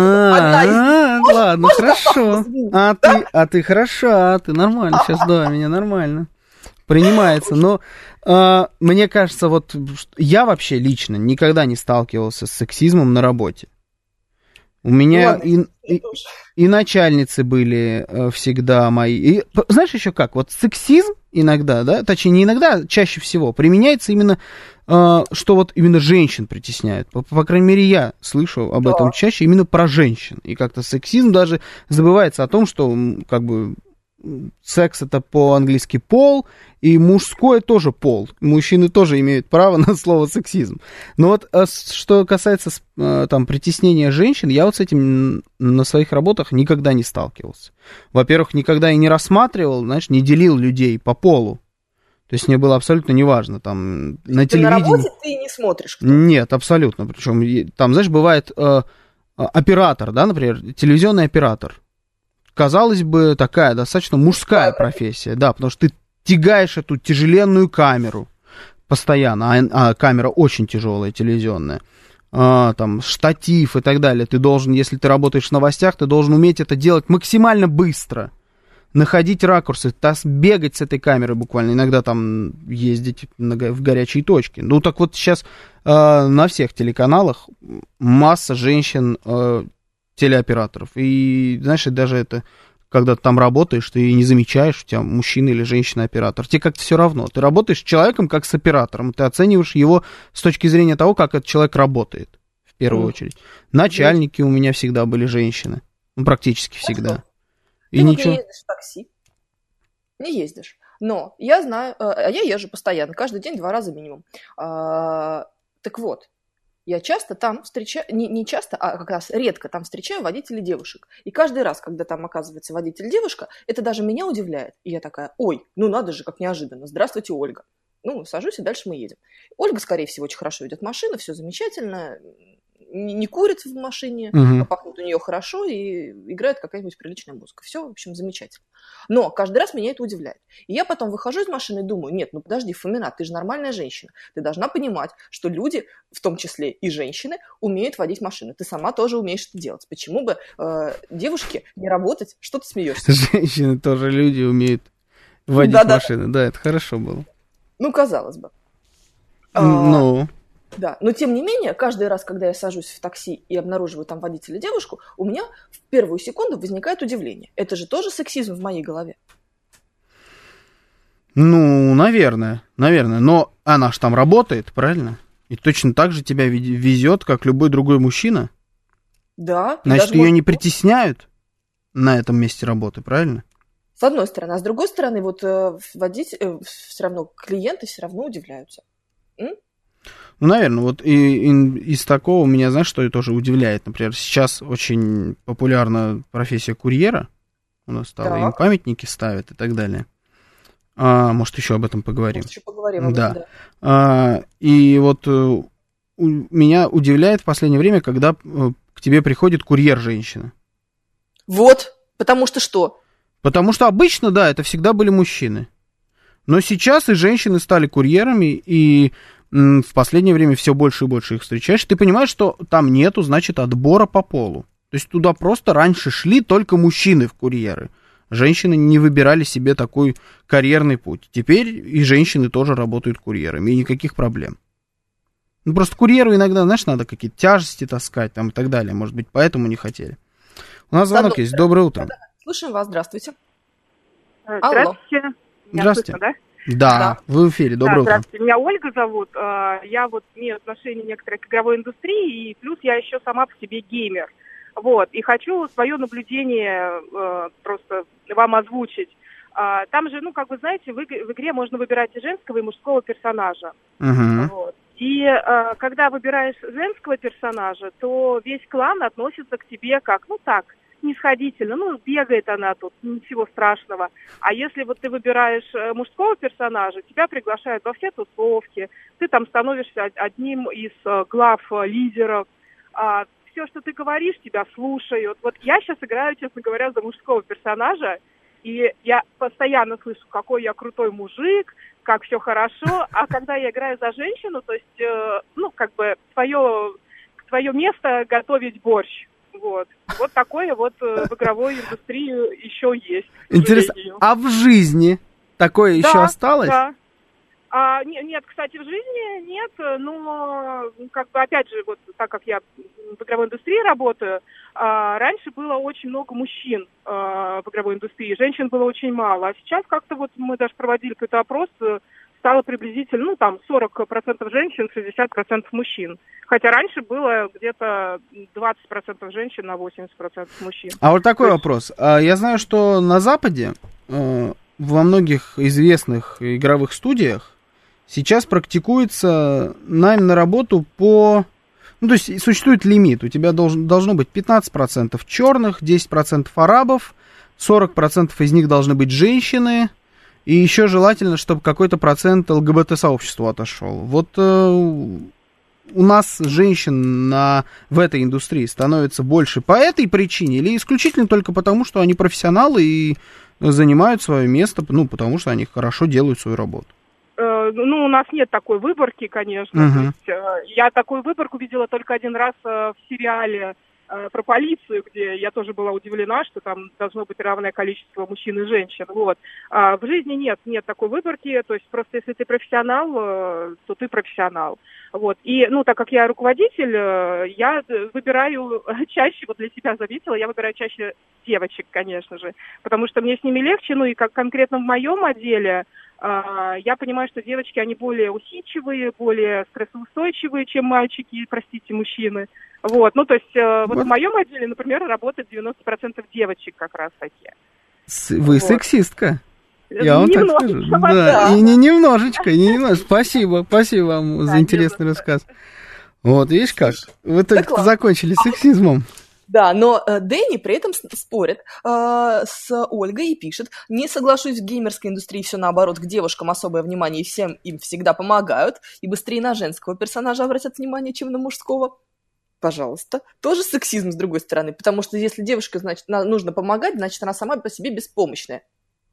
ладно, хорошо. А ты, а ты хороша, ты нормально сейчас, да, меня нормально. Принимается, но э, мне кажется, вот я вообще лично никогда не сталкивался с сексизмом на работе. У меня и, и, и начальницы были э, всегда мои. И, знаешь еще как, вот сексизм иногда, да, точнее не иногда, а чаще всего применяется именно, э, что вот именно женщин притесняют. По, по крайней мере, я слышу об этом чаще именно про женщин. И как-то сексизм даже забывается о том, что как бы секс это по-английски пол, и мужское тоже пол. Мужчины тоже имеют право на слово сексизм. Но вот что касается там притеснения женщин, я вот с этим на своих работах никогда не сталкивался. Во-первых, никогда и не рассматривал, знаешь, не делил людей по полу. То есть мне было абсолютно неважно. Там, на телевидении... На работе ты не смотришь? Кто? Нет, абсолютно. Причем там, знаешь, бывает э, оператор, да, например, телевизионный оператор. Казалось бы, такая достаточно мужская профессия, да, потому что ты тягаешь эту тяжеленную камеру постоянно, а, а камера очень тяжелая, телевизионная, а, там, штатив и так далее. Ты должен, если ты работаешь в новостях, ты должен уметь это делать максимально быстро, находить ракурсы, тас, бегать с этой камерой буквально, иногда там ездить на, в горячие точки. Ну, так вот сейчас а, на всех телеканалах масса женщин, а, телеоператоров. И, знаешь, даже это, когда ты там работаешь, ты не замечаешь, у тебя мужчина или женщина-оператор. Тебе как-то все равно. Ты работаешь с человеком как с оператором. Ты оцениваешь его с точки зрения того, как этот человек работает, в первую mm. очередь. Начальники mm. у меня всегда были женщины. Ну, практически всегда. А И ты ничего... вот не ездишь в такси. Не ездишь. Но я знаю, а я езжу постоянно, каждый день два раза минимум. А, так вот, я часто там встречаю, не, не часто, а как раз редко там встречаю водителей девушек. И каждый раз, когда там оказывается водитель-девушка, это даже меня удивляет. И я такая, ой, ну надо же, как неожиданно. Здравствуйте, Ольга. Ну, сажусь, и дальше мы едем. Ольга, скорее всего, очень хорошо ведет машину, все замечательно, не, не курит в машине, uh-huh. пахнет у нее хорошо и играет какая-нибудь приличная музыка. Все, в общем, замечательно. Но каждый раз меня это удивляет. И я потом выхожу из машины и думаю, нет, ну подожди, Фомина, ты же нормальная женщина. Ты должна понимать, что люди, в том числе и женщины, умеют водить машину. Ты сама тоже умеешь это делать. Почему бы э, девушке не работать? Что ты смеешься? Женщины тоже люди умеют водить да, машины. Да. да, это хорошо было. Ну, казалось бы. Ну... А, да, но тем не менее, каждый раз, когда я сажусь в такси и обнаруживаю там водителя девушку, у меня в первую секунду возникает удивление. Это же тоже сексизм в моей голове. Ну, наверное, наверное. Но она же там работает, правильно? И точно так же тебя везет, как любой другой мужчина. Да. Значит, ее может... не притесняют на этом месте работы, правильно? С одной стороны. А с другой стороны, вот э, водитель, э, все равно клиенты все равно удивляются. М? Ну, наверное, вот и, и, из такого меня, знаешь, что тоже удивляет. Например, сейчас очень популярна профессия курьера. У нас стало, им памятники ставят и так далее. А, может, еще об этом поговорим. Может, еще поговорим. Да. Этом, да. А, и вот у, меня удивляет в последнее время, когда к тебе приходит курьер-женщина. Вот, потому что что? Потому что обычно, да, это всегда были мужчины. Но сейчас и женщины стали курьерами, и в последнее время все больше и больше их встречаешь. Ты понимаешь, что там нету, значит, отбора по полу. То есть туда просто раньше шли только мужчины в курьеры. Женщины не выбирали себе такой карьерный путь. Теперь и женщины тоже работают курьерами, и никаких проблем. Ну, просто курьеру иногда, знаешь, надо какие-то тяжести таскать там и так далее. Может быть, поэтому не хотели. У нас звонок есть. Доброе утро. Слушаем вас. Здравствуйте. Здравствуйте. Алло. Здравствуйте. Слышно, да? Да, да, вы в эфире. Доброе да, утро. Здравствуйте. Меня Ольга зовут. Я вот имею отношение некоторое к игровой индустрии, и плюс я еще сама по себе геймер. Вот. И хочу свое наблюдение просто вам озвучить. А, там же, ну, как вы знаете, в, иг- в игре можно выбирать и женского, и мужского персонажа. Угу. Вот. И а, когда выбираешь женского персонажа, то весь клан относится к тебе как, ну так, снисходительно. Ну, бегает она тут, ничего страшного. А если вот ты выбираешь э, мужского персонажа, тебя приглашают во все тусовки, ты там становишься од- одним из э, глав э, лидеров. А, все, что ты говоришь, тебя слушают. Вот я сейчас играю, честно говоря, за мужского персонажа, и я постоянно слышу, какой я крутой мужик, как все хорошо. А когда я играю за женщину, то есть, э, ну, как бы, твое, твое место готовить борщ. Вот. Вот такое вот э, в игровой индустрии еще есть. Интересно, а в жизни такое да, еще осталось? Да. А, не, нет, кстати, в жизни нет, но, как бы, опять же, вот так как я в игровой индустрии работаю, а, раньше было очень много мужчин а, в игровой индустрии, женщин было очень мало, а сейчас как-то вот мы даже проводили какой-то опрос, стало приблизительно, ну, там, сорок процентов женщин, шестьдесят процентов мужчин. Хотя раньше было где-то двадцать процентов женщин на восемьдесят процентов мужчин. А вот такой То есть... вопрос. Я знаю, что на Западе э, во многих известных игровых студиях сейчас практикуется найм на работу по... Ну, то есть существует лимит. У тебя должен, должно быть пятнадцать процентов черных, десять процентов арабов, сорок процентов из них должны быть женщины, и еще желательно, чтобы какой-то процент ЛГБТ-сообществу отошел. Вот э, у нас женщин на, в этой индустрии становится больше по этой причине или исключительно только потому, что они профессионалы и занимают свое место, ну, потому что они хорошо делают свою работу? Ну, у нас нет такой выборки, конечно. Uh-huh. То есть, э, я такую выборку видела только один раз э, в сериале э, про полицию, где я тоже была удивлена, что там должно быть равное количество мужчин и женщин. Вот. А в жизни нет, нет такой выборки. То есть просто если ты профессионал, э, то ты профессионал. Вот. И, ну, так как я руководитель, э, я выбираю чаще, вот для себя заметила, я выбираю чаще девочек, конечно же, потому что мне с ними легче, ну и как конкретно в моем отделе, я понимаю, что девочки, они более усидчивые, более стрессоустойчивые, чем мальчики, простите, мужчины. Вот, ну, то есть, вот, вот в моем отделе, например, работает девяносто процентов девочек как раз таки. Вы вот. Сексистка. Я вам так скажу. Да, да. И не немножечко, и не немножечко. Спасибо, спасибо вам да, за интересный рассказ. Вот, видишь как? В итоге закончили сексизмом. Да, но э, Дэнни при этом спорит э, с Ольгой и пишет: не соглашусь, в геймерской индустрии все наоборот, к девушкам особое внимание и всем им всегда помогают, и быстрее на женского персонажа обратят внимание, чем на мужского. Пожалуйста. Тоже сексизм с другой стороны, потому что если девушке, значит, нужно помогать, значит, она сама по себе беспомощная.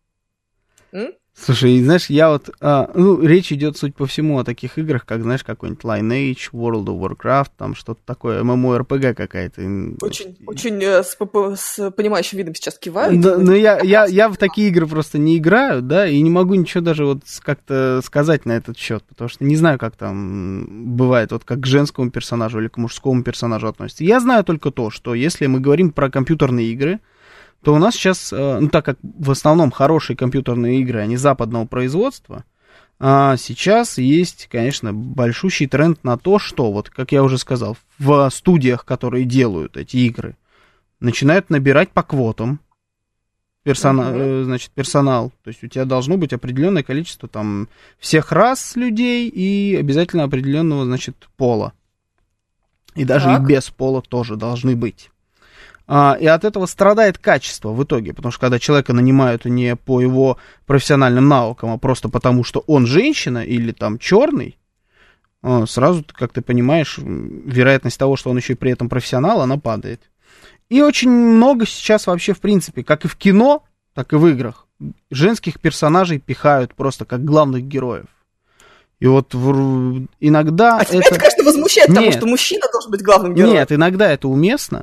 М? Слушай, знаешь, я вот, а, ну, речь идет, судя по всему, о таких играх, как, знаешь, какой-нибудь Lineage, World of Warcraft, там что-то такое, MMORPG какая-то. Очень, очень э, с, с понимающим видом сейчас кивают. Да, но я, я, я в такие игры просто не играю, да, и не могу ничего даже вот как-то сказать на этот счет, потому что не знаю, как там бывает, вот как к женскому персонажу или к мужскому персонажу относится. Я знаю только то, что если мы говорим про компьютерные игры, то у нас сейчас, ну так как в основном хорошие компьютерные игры, они западного производства, сейчас есть, конечно, большущий тренд на то, что, вот как я уже сказал, в студиях, которые делают эти игры, начинают набирать по квотам персонал, uh-huh. значит, персонал. То есть у тебя должно быть определенное количество там всех рас людей и обязательно определенного, значит, пола. И даже так. И без пола тоже должны быть. И от этого страдает качество в итоге, потому что когда человека нанимают не по его профессиональным навыкам, а просто потому, что он женщина или там черный, сразу, как ты понимаешь, вероятность того, что он еще и при этом профессионал, она падает. И очень много сейчас вообще, в принципе, как и в кино, так и в играх, женских персонажей пихают просто как главных героев. И вот в... иногда а это... тебя это, конечно, возмущает, Нет. потому что мужчина должен быть главным героем. Нет, иногда это уместно.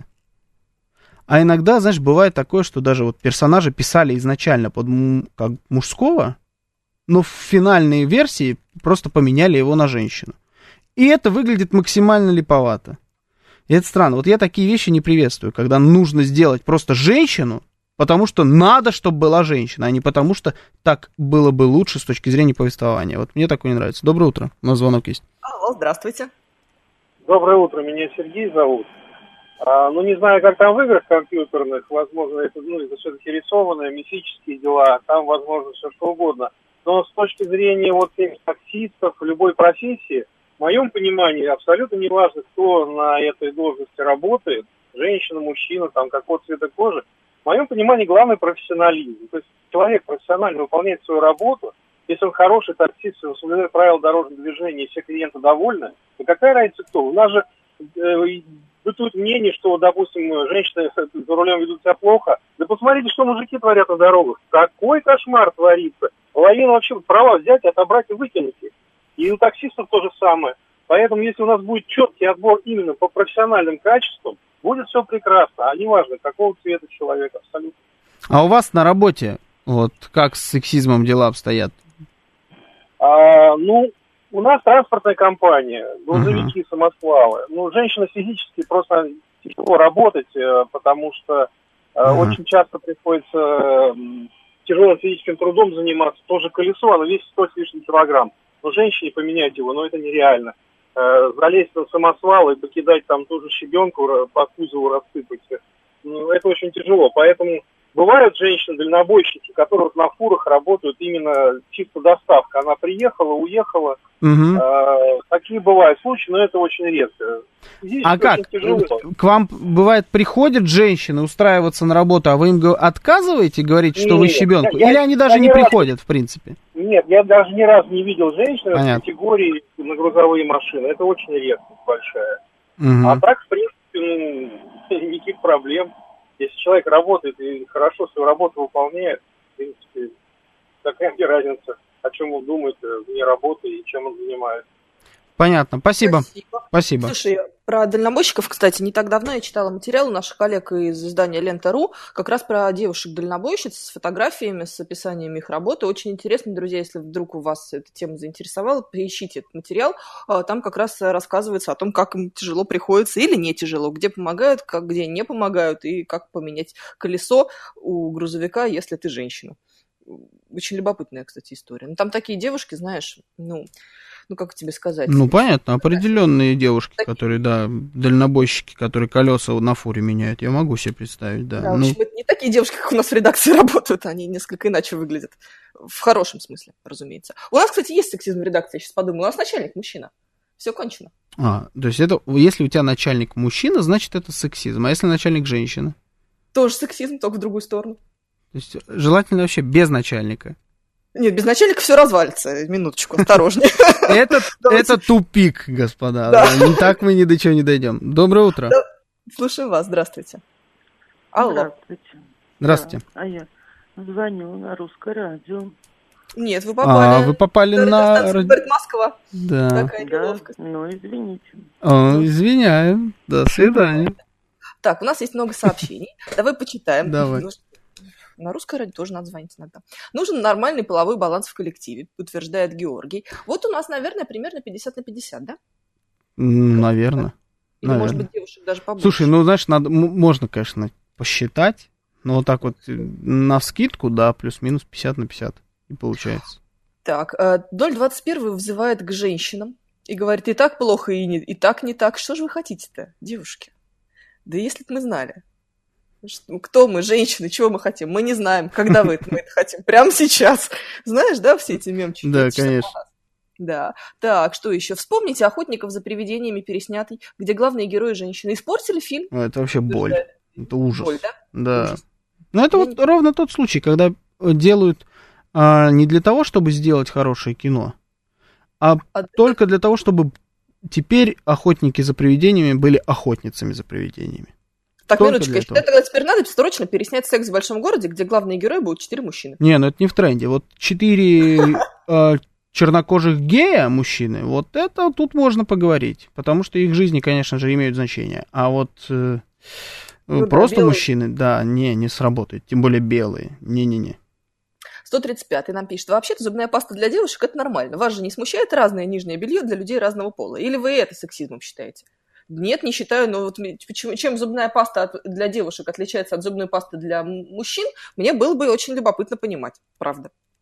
А иногда, знаешь, бывает такое, что даже вот персонажа писали изначально под как мужского, но в финальной версии просто поменяли его на женщину. И это выглядит максимально липовато. И это странно. Вот я такие вещи не приветствую, когда нужно сделать просто женщину, потому что надо, чтобы была женщина, а не потому что так было бы лучше с точки зрения повествования. Вот мне такое не нравится. Доброе утро. У нас звонок есть. Алло, здравствуйте. Доброе утро. Меня Сергей зовут. А, ну, не знаю, как там в играх компьютерных, возможно, это, ну, это все-таки рисованные, мифические дела, там, возможно, все что угодно. Но с точки зрения вот этих таксистов, любой профессии, в моем понимании абсолютно не важно, кто на этой должности работает, женщина, мужчина, там, какого цвета кожи. В моем понимании главный профессионализм. То есть человек профессионально выполняет свою работу, если он хороший таксист, он соблюдает правила дорожного движения, и все клиенты довольны, то какая разница кто? У нас же э, бытует мнение, что, допустим, женщины за рулем ведут себя плохо. Да посмотрите, что мужики творят на дорогах. Какой кошмар творится. Половину вообще права взять, отобрать и выкинуть их. И у таксистов то же самое. Поэтому, если у нас будет четкий отбор именно по профессиональным качествам, будет все прекрасно. А не важно, какого цвета человек, абсолютно. А у вас на работе, вот, как с сексизмом дела обстоят? А, ну, у нас транспортная компания, грузовики, uh-huh. самосвалы. Ну, женщина физически просто тяжело работать, потому что uh-huh. очень часто приходится тяжелым физическим трудом заниматься. Тоже колесо, оно весит сто с лишним килограмм. Но женщине поменять его, ну, это нереально. Залезть на самосвал и покидать там ту же щебенку, по кузову рассыпать. Ну, это очень тяжело. Поэтому бывают женщины-дальнобойщики, которые на фурах работают именно чисто доставка. Она приехала, уехала. Угу. А, такие бывают случаи, но это очень редко. Здесь а как? Тяжело. К вам, бывает, приходят женщины устраиваться на работу, а вы им отказываете, говорите, что нет, вы щебенку? Я, Или они даже не приходят, раз... в принципе? Нет, я даже ни разу не видел женщин в категории на грузовые машины. Это очень редкость большая. Угу. А так, в принципе, ну, никаких проблем. Если человек работает и хорошо свою работу выполняет, в принципе, какая мне разница, о чем он думает вне работы и чем он занимается. Понятно, спасибо. Спасибо. Спасибо. Слушай, про дальнобойщиков, кстати, не так давно я читала материал у наших коллег из издания Лента.ру, как раз про девушек-дальнобойщиц с фотографиями, с описанием их работы. Очень интересно, друзья, если вдруг у вас эта тема заинтересовала, поищите этот материал. Там как раз рассказывается о том, как им тяжело приходится или не тяжело, где помогают, как, где не помогают, и как поменять колесо у грузовика, если ты женщина. Очень любопытная, кстати, история. Ну, там такие девушки, знаешь, ну... Ну, как тебе сказать? Ну, понятно, определенные девушки, так... которые, да, дальнобойщики, которые колеса на фуре меняют, я могу себе представить, да. Да, ну... в общем, это не такие девушки, как у нас в редакции работают, они несколько иначе выглядят. В хорошем смысле, разумеется. У нас, кстати, есть сексизм в редакции, я сейчас подумала, у нас начальник мужчина. Все кончено. А, то есть это, если у тебя начальник мужчина, значит, это сексизм, а если начальник женщина? Тоже сексизм, только в другую сторону. То есть желательно вообще без начальника. Нет, без начальника все развалится. Минуточку, осторожнее. Это, это тупик, господа. Да. Да, так мы ни до чего не дойдем. Доброе утро. Да. Слушаем вас, здравствуйте. Алло. Здравствуйте. Здравствуйте. Да. А я звоню на русское радио. Нет, вы попали. А, вы попали на... Говорит Москва. Да. Такая да. неловкость. Ну, извините. О, извиняю. До свидания. Так, у нас есть много сообщений. Давай почитаем. Давай. На русское радио тоже надо звонить иногда. Нужен нормальный половой баланс в коллективе, утверждает Георгий. Вот у нас, наверное, примерно пятьдесят на пятьдесят, да? Наверное. Или, наверное. может быть, девушек даже побольше. Слушай, ну, знаешь, надо, можно, конечно, посчитать, но вот так вот навскидку, да, плюс-минус пятьдесят на пятьдесят и получается. Так, ноль двадцать один взывает к женщинам и говорит, и так плохо, и, не, и так не так. Что же вы хотите-то, девушки? Да если бы мы знали. Кто мы, женщины, чего мы хотим? Мы не знаем, когда мы это, мы это хотим. Прямо сейчас. Знаешь, да, все эти мемчики? Да, конечно. Да. Так, что еще? Вспомните «Охотников за привидениями» переснятый, где главные герои женщины. Испортили фильм? Это вообще боль. Это ужас. Боль, да? Да. Ужас. Но это Я вот не... ровно тот случай, когда делают а, не для того, чтобы сделать хорошее кино, а, а только для того, чтобы теперь охотники за привидениями были охотницами за привидениями. Так, минуточку, я считаю, тогда теперь надо срочно переснять «Секс в большом городе», где главные герои будут четыре мужчины. Не, ну это не в тренде. Вот четыре э, чернокожих гея мужчины, вот это тут можно поговорить, потому что их жизни, конечно же, имеют значение. А вот э, ну, просто да, мужчины, да, не, не сработает, тем более белые, не-не-не. сто тридцать пятый нам пишет, вообще-то зубная паста для девушек – это нормально. Вас же не смущает разное нижнее белье для людей разного пола? Или вы это сексизмом считаете? Нет, не считаю, но вот почему, чем зубная паста от, для девушек отличается от зубной пасты для мужчин, мне было бы очень любопытно понимать, правда.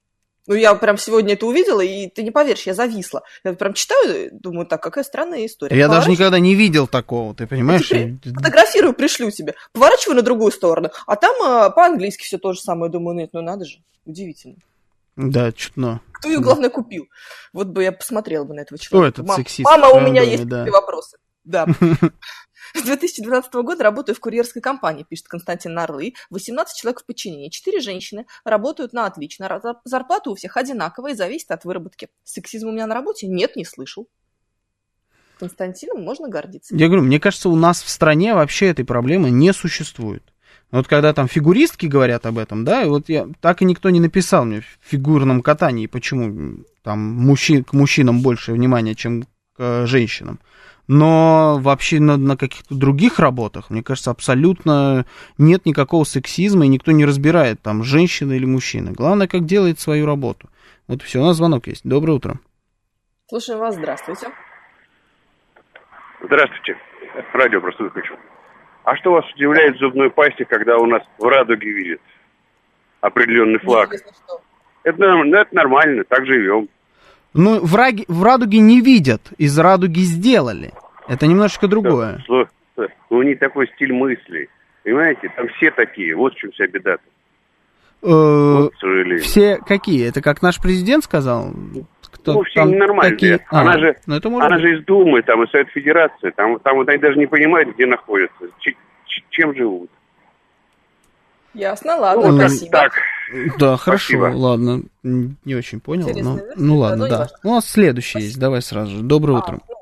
Ну, я прям сегодня это увидела, и ты не поверишь, я зависла. Я прям читаю, думаю, так, какая странная история. Я даже никогда не видел такого, ты понимаешь? Я фотографирую, пришлю тебе. Поворачиваю на другую сторону, а там а, по-английски все то же самое. Думаю, нет, ну надо же, удивительно. Да, чутно. Кто ее, главное, купил? Вот бы я посмотрела бы на этого Кто человека. этот Мам, сексист? Мама, у меня доме, есть да. вопросы. Да. С две тысячи двенадцатого года работаю в курьерской компании, пишет Константин Нарлы. восемнадцать человек в подчинении. четыре женщины работают на отлично. Зарплата у всех одинаковая и зависит от выработки. Сексизм у меня на работе? Нет, не слышал. Константином можно гордиться. Я говорю, мне кажется, у нас в стране вообще этой проблемы не существует. Вот когда там фигуристки говорят об этом, да, и вот я, так и никто не написал мне в фигурном катании, почему там мужчин, к мужчинам больше внимания, чем к э, женщинам. Но вообще на, на каких-то других работах, мне кажется, абсолютно нет никакого сексизма, и никто не разбирает, там, женщина или мужчина. Главное, как делает свою работу. Вот все, у нас звонок есть. Доброе утро. Слушаем вас, здравствуйте. Здравствуйте. Радио просто выключу. А что вас удивляет в зубной пасте, когда у нас в радуге видят определенный флаг? Это, это нормально, так живем. Ну, в, раге, в радуге не видят, из радуги сделали. Это немножечко другое. Да, у них такой стиль мыслей. Понимаете, там все такие. Вот в чем вся беда. Вот, к сожалению. Все какие? Это как наш президент сказал? Кто, ну, все там ненормальные. такие... Она, а, же, ну, она же из Думы, там, из Совет Федерации. Там, там вот они даже не понимают, где находятся, ч- ч- чем живут. Ясно, ладно, ну, спасибо. Так. Да, хорошо, Спасибо. Ладно, не очень понял. Но, версия, ну ладно, да. важно. У нас следующий Спасибо. Есть, давай сразу же. Доброе а, утро. Ну,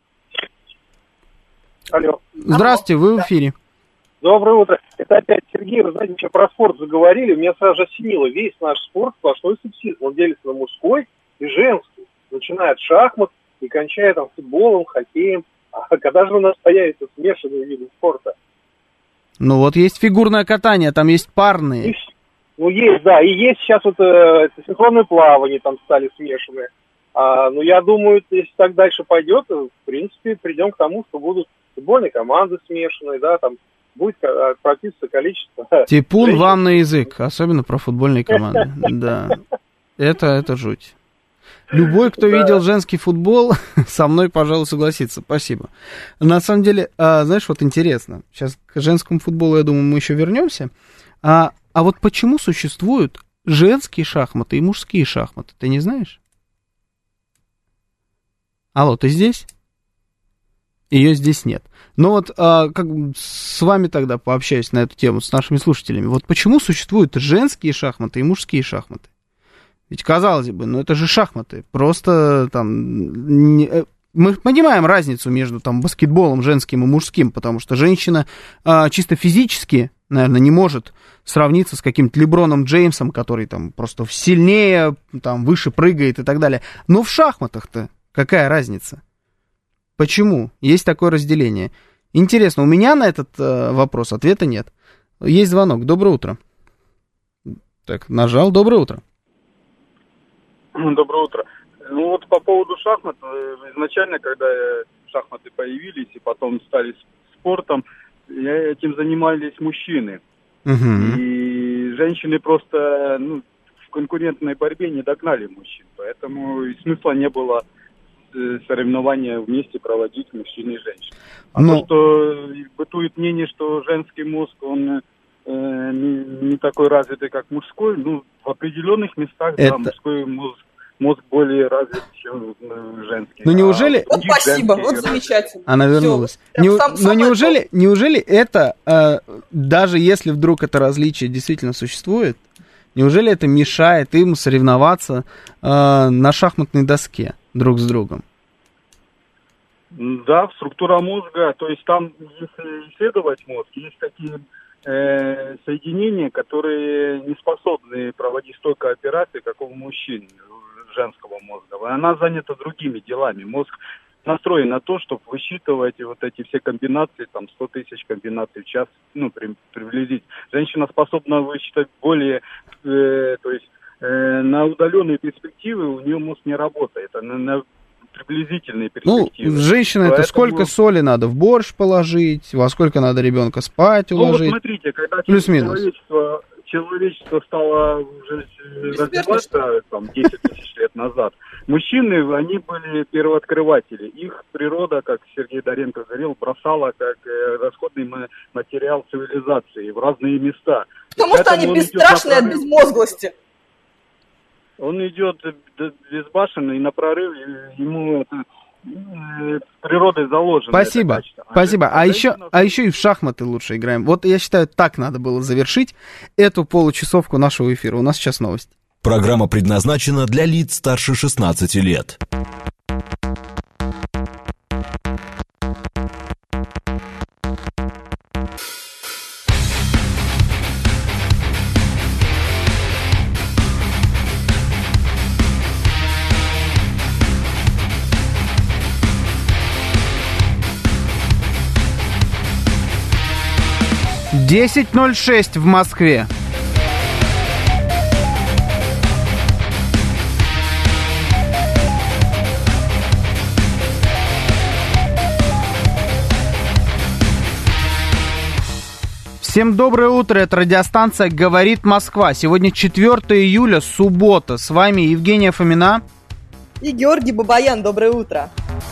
Алло. Здравствуйте, вы в эфире. Доброе утро. Это опять Сергей, вы знаете, что про спорт заговорили, меня сразу же осенило. Весь наш спорт сплошной сексизм. Он делится на мужской и женский. Начиная от шахмат и кончая там футболом, хоккеем. А когда же у нас появятся смешанные виды спорта? Ну вот есть фигурное катание, там есть парные. И, ну есть, да, и есть сейчас вот э, синхронное плавание, там стали смешанные. А, ну я думаю, если так дальше пойдет, в принципе, придем к тому, что будут футбольные команды смешанные, да, там будет прописываться количество. Типун женщин. вам на язык, особенно про футбольные команды. Да, это, это жуть. Любой, кто да. видел женский футбол, со мной, пожалуй, согласится. Спасибо. На самом деле, а, знаешь, вот интересно. Сейчас к женскому футболу, я думаю, мы еще вернемся. А, а вот почему существуют женские шахматы и мужские шахматы? Ты не знаешь? Алло, ты здесь? Ее здесь нет. Но вот а, как с вами тогда пообщаюсь на эту тему, с нашими слушателями. Вот почему существуют женские шахматы и мужские шахматы? Ведь, казалось бы, ну это же шахматы. Просто там... Не, мы понимаем разницу между там баскетболом женским и мужским, потому что женщина а, чисто физически, наверное, не может сравниться с каким-то Леброном Джеймсом, который там просто сильнее, там, выше прыгает и так далее. Но в шахматах-то какая разница? Почему? Есть такое разделение. Интересно, у меня на этот э, вопрос ответа нет. Есть звонок. Доброе утро. Так, нажал. Доброе утро. Доброе утро. Ну вот по поводу шахмат, изначально, когда шахматы появились и потом стали спортом, этим занимались мужчины. Угу. И женщины просто ну, в конкурентной борьбе не догнали мужчин. Поэтому и смысла не было соревнования вместе проводить мужчин и женщин. А Но... то, что бытует мнение, что женский мозг, он э, не, не такой развитый, как мужской, ну, в определенных местах, Это... да, мужской мозг, мозг более развит, чем женский. Ну, неужели... А, вот спасибо, вот замечательно. Она вернулась. Не... Но неужели, неужели это, э, даже если вдруг это различие действительно существует, неужели это мешает им соревноваться э, на шахматной доске друг с другом? Да, структура мозга, то есть там, если исследовать мозг, есть такие э, соединения, которые не способны проводить столько операций, как у мужчин, женского мозга. Она занята другими делами. Мозг настроен на то, чтобы высчитывать вот эти все комбинации, там сто тысяч комбинаций в час, ну, при, приблизить. Женщина способна высчитать более, э, то есть э, на удаленные перспективы у нее мозг не работает, а на, на приблизительные перспективы. Ну, женщина, Поэтому... это сколько соли надо в борщ положить, во сколько надо ребенка спать уложить. Ну, вот смотрите, когда плюс-минус. человечество, человечество стало уже развиваться там десять тысяч лет назад, мужчины, они были первооткрыватели. Их природа, как Сергей Доренко говорил, бросала как расходный материал цивилизации в разные места. Потому что они бесстрашные от безмозглости. Он идет безбашенный на прорыв, ему это природой заложено. Спасибо, спасибо. А еще, а еще и в шахматы лучше играем. Вот я считаю, так надо было завершить эту получасовку нашего эфира. У нас сейчас новости. Программа предназначена для лиц старше шестнадцати лет. десять ноль шесть в Москве. Всем доброе утро, это радиостанция «Говорит Москва». Сегодня четвёртого июля, суббота. С вами Евгения Фомина и Георгий Бабаян. Доброе утро.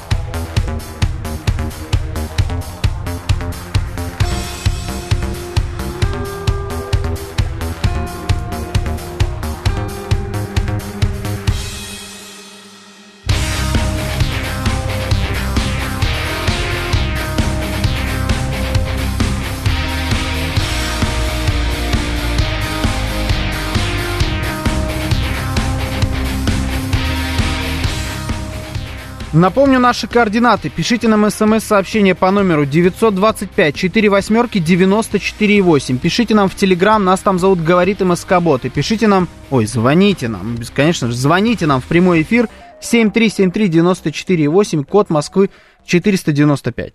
Напомню наши координаты. Пишите нам смс-сообщение по номеру девятьсот двадцать пять сорок восемь девяносто четыре восемь. Пишите нам в Телеграм, нас там зовут «Говорит МСК-бот». И пишите нам, ой, звоните нам, конечно же, звоните нам в прямой эфир семь три семь три девять четыре восемь, код Москвы четыреста девяносто пять.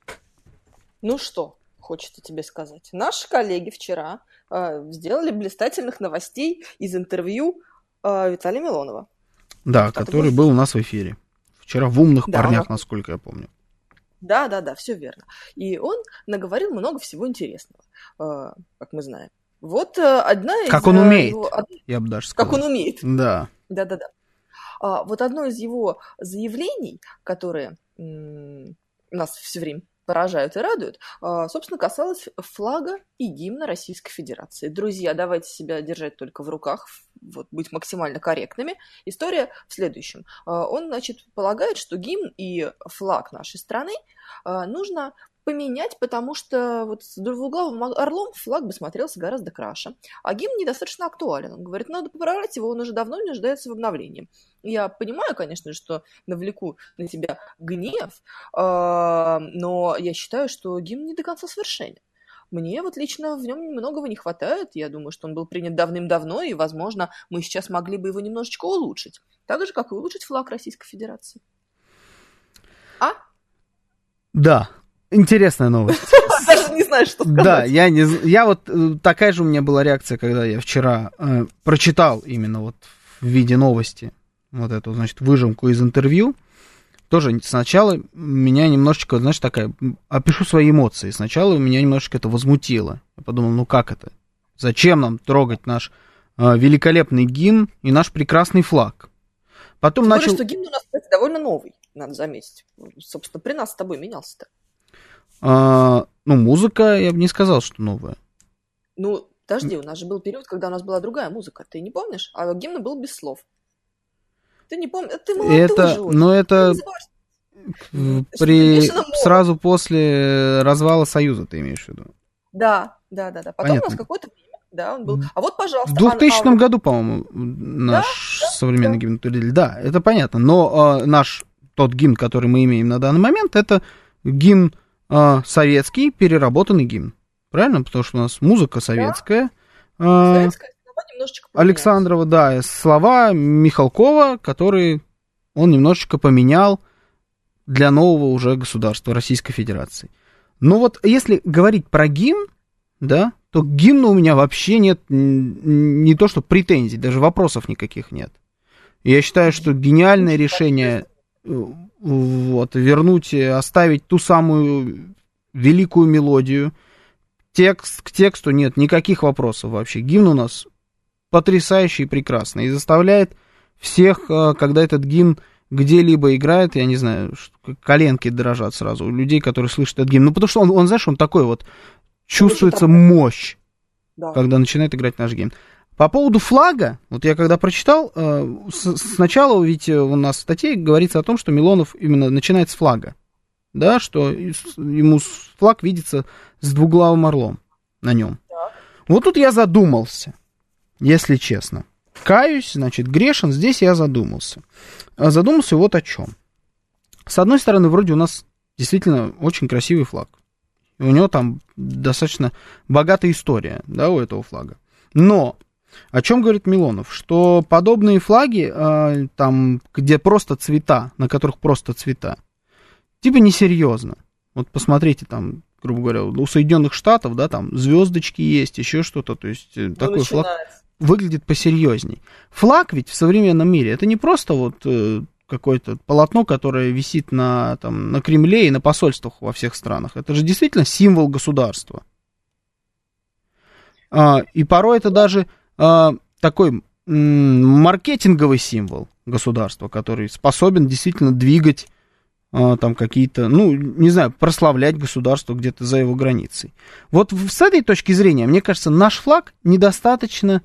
Ну что, хочется тебе сказать. Наши коллеги вчера э, сделали блистательных новостей из интервью э, Виталия Милонова. Да, так который был у нас в эфире. Вчера в «Умных да, парнях», он... насколько я помню. Да, да, да, все верно. И он наговорил много всего интересного, э, как мы знаем. Вот э, одна из... Как он умеет, его... я бы даже сказал. Как он умеет. Да. Да, да, да. А, вот одно из его заявлений, которые м- нас все время поражают и радуют, а, собственно, касалось флага и гимна Российской Федерации. Друзья, давайте себя держать только в руках, вот, быть максимально корректными. История в следующем. А, он, значит, полагает, что гимн и флаг нашей страны а, нужно поменять, потому что вот с двуглавым орлом флаг бы смотрелся гораздо краше. А гимн недостаточно актуален. Он говорит, надо поправлять его, он уже давно не нуждается в обновлении. Я понимаю, конечно, что навлеку на тебя гнев, но я считаю, что гимн не до конца совершенен. Мне вот лично в нем многого не хватает. Я думаю, что он был принят давным-давно, и, возможно, мы сейчас могли бы его немножечко улучшить. Так же, как и улучшить флаг Российской Федерации. А? Да. Интересная новость. Даже не знаю, что сказать. Да, я, не, я вот, такая же у меня была реакция, когда я вчера э, прочитал именно вот в виде новости вот эту, значит, выжимку из интервью. Тоже сначала меня немножечко, знаешь, такая, опишу свои эмоции. Сначала меня немножечко это возмутило. Я подумал, ну как это? Зачем нам трогать наш э, великолепный гимн и наш прекрасный флаг? Потом Тем начал... более, что гимн у нас, кстати, довольно новый, надо заметить. Собственно, при нас с тобой менялся-то. А, ну, музыка, я бы не сказал, что новая. Ну, подожди, у нас же был период, когда у нас была другая музыка. Ты не помнишь? А гимн был без слов. Ты не помнишь? Ты молодой это, же. Но это при... сразу после развала Союза, ты имеешь в виду? Да, да, да, да. Потом Понятно. У нас какое-то время, да, он был. А вот, пожалуйста. В двухтысячном а... году, по-моему, наш да? современный да? гимн утвердили. Да, это понятно. Но э, наш тот гимн, который мы имеем на данный момент, это гимн э, советский, переработанный гимн. Правильно? Потому что у нас музыка советская. Да? Э, советская. Александрова, да, слова Михалкова, которые он немножечко поменял для нового уже государства Российской Федерации. Но вот если говорить про гимн, да, то к гимну у меня вообще нет не то что претензий, даже вопросов никаких нет. Я считаю, что гениальное решение вот, вернуть, оставить ту самую великую мелодию, текст, к тексту нет никаких вопросов вообще. Гимн у нас потрясающий и прекрасный. И заставляет всех, когда этот гимн где-либо играет, я не знаю, коленки дрожат сразу у людей, которые слышат этот гимн. Ну, потому что он, он знаешь, он такой вот, чувствуется мощь, да, когда начинает играть наш гимн. По поводу флага, вот я когда прочитал, сначала ведь у нас в статье говорится о том, что Милонов именно начинает с флага, да, что ему флаг видится с двуглавым орлом на нем. Да. Вот тут я задумался, если честно. Каюсь, значит, грешен, здесь я задумался. Задумался вот о чем. С одной стороны, вроде у нас действительно очень красивый флаг. И у него там достаточно богатая история, да, у этого флага. Но о чем говорит Милонов? Что подобные флаги, э, там, где просто цвета, на которых просто цвета, типа несерьезно. Вот посмотрите там, грубо говоря, у Соединенных Штатов, да, там звездочки есть, еще что-то, то есть ну, такой флаг выглядит посерьезней. Флаг ведь в современном мире это не просто вот э, какое-то полотно, которое висит на, там, на Кремле и на посольствах во всех странах. Это же действительно символ государства. А, и порой это даже а, такой м- маркетинговый символ государства, который способен действительно двигать а, там какие-то, ну, не знаю, прославлять государство где-то за его границей. Вот с этой точки зрения, мне кажется, наш флаг недостаточно,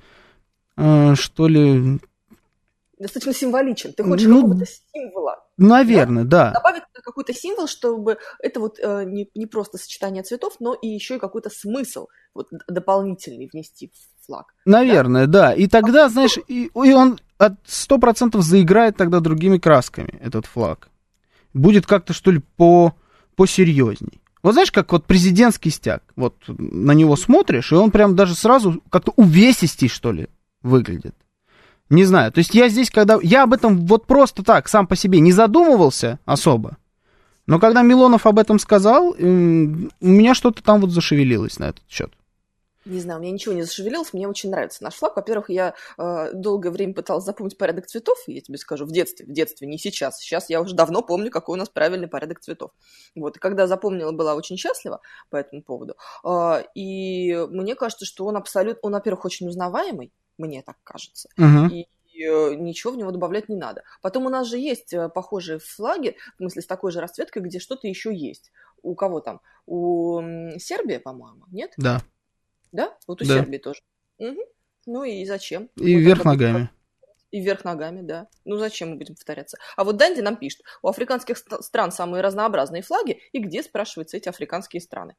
а, что ли... Достаточно символичен. Ты хочешь ну, какого-то символа. Наверное, да. да. Добавить какой-то символ, чтобы это вот э, не, не просто сочетание цветов, но и еще и какой-то смысл вот, дополнительный внести в флаг. Наверное, да. да. И тогда, а знаешь, и, и он сто процентов заиграет тогда другими красками, этот флаг. Будет как-то, что ли, по, посерьезней. Вот знаешь, как вот президентский стяг. Вот на него смотришь, и он прям даже сразу как-то увесистей, что ли, выглядит. Не знаю, то есть я здесь, когда... Я об этом вот просто так, сам по себе, не задумывался особо. Но когда Милонов об этом сказал, у меня что-то там вот зашевелилось на этот счет. Не знаю, у меня ничего не зашевелилось, мне очень нравится наш флаг. Во-первых, я э, долгое время пыталась запомнить порядок цветов, я тебе скажу, в детстве, в детстве, не сейчас. Сейчас я уже давно помню, какой у нас правильный порядок цветов. Вот, и когда запомнила, была очень счастлива по этому поводу. Э, и мне кажется, что он абсолютно, он, во-первых, очень узнаваемый, мне так кажется, uh-huh. и, и ничего в него добавлять не надо. Потом у нас же есть похожие флаги, в смысле с такой же расцветкой, где что-то еще есть. У кого там? У Сербии, по-моему, нет? Да. Да? Вот у да. Сербии тоже. Угу. Ну и зачем? И вот вверх ногами. И вверх ногами, да. Ну зачем мы будем повторяться? А вот Данди нам пишет, у африканских стран самые разнообразные флаги, и где, спрашиваются, эти африканские страны?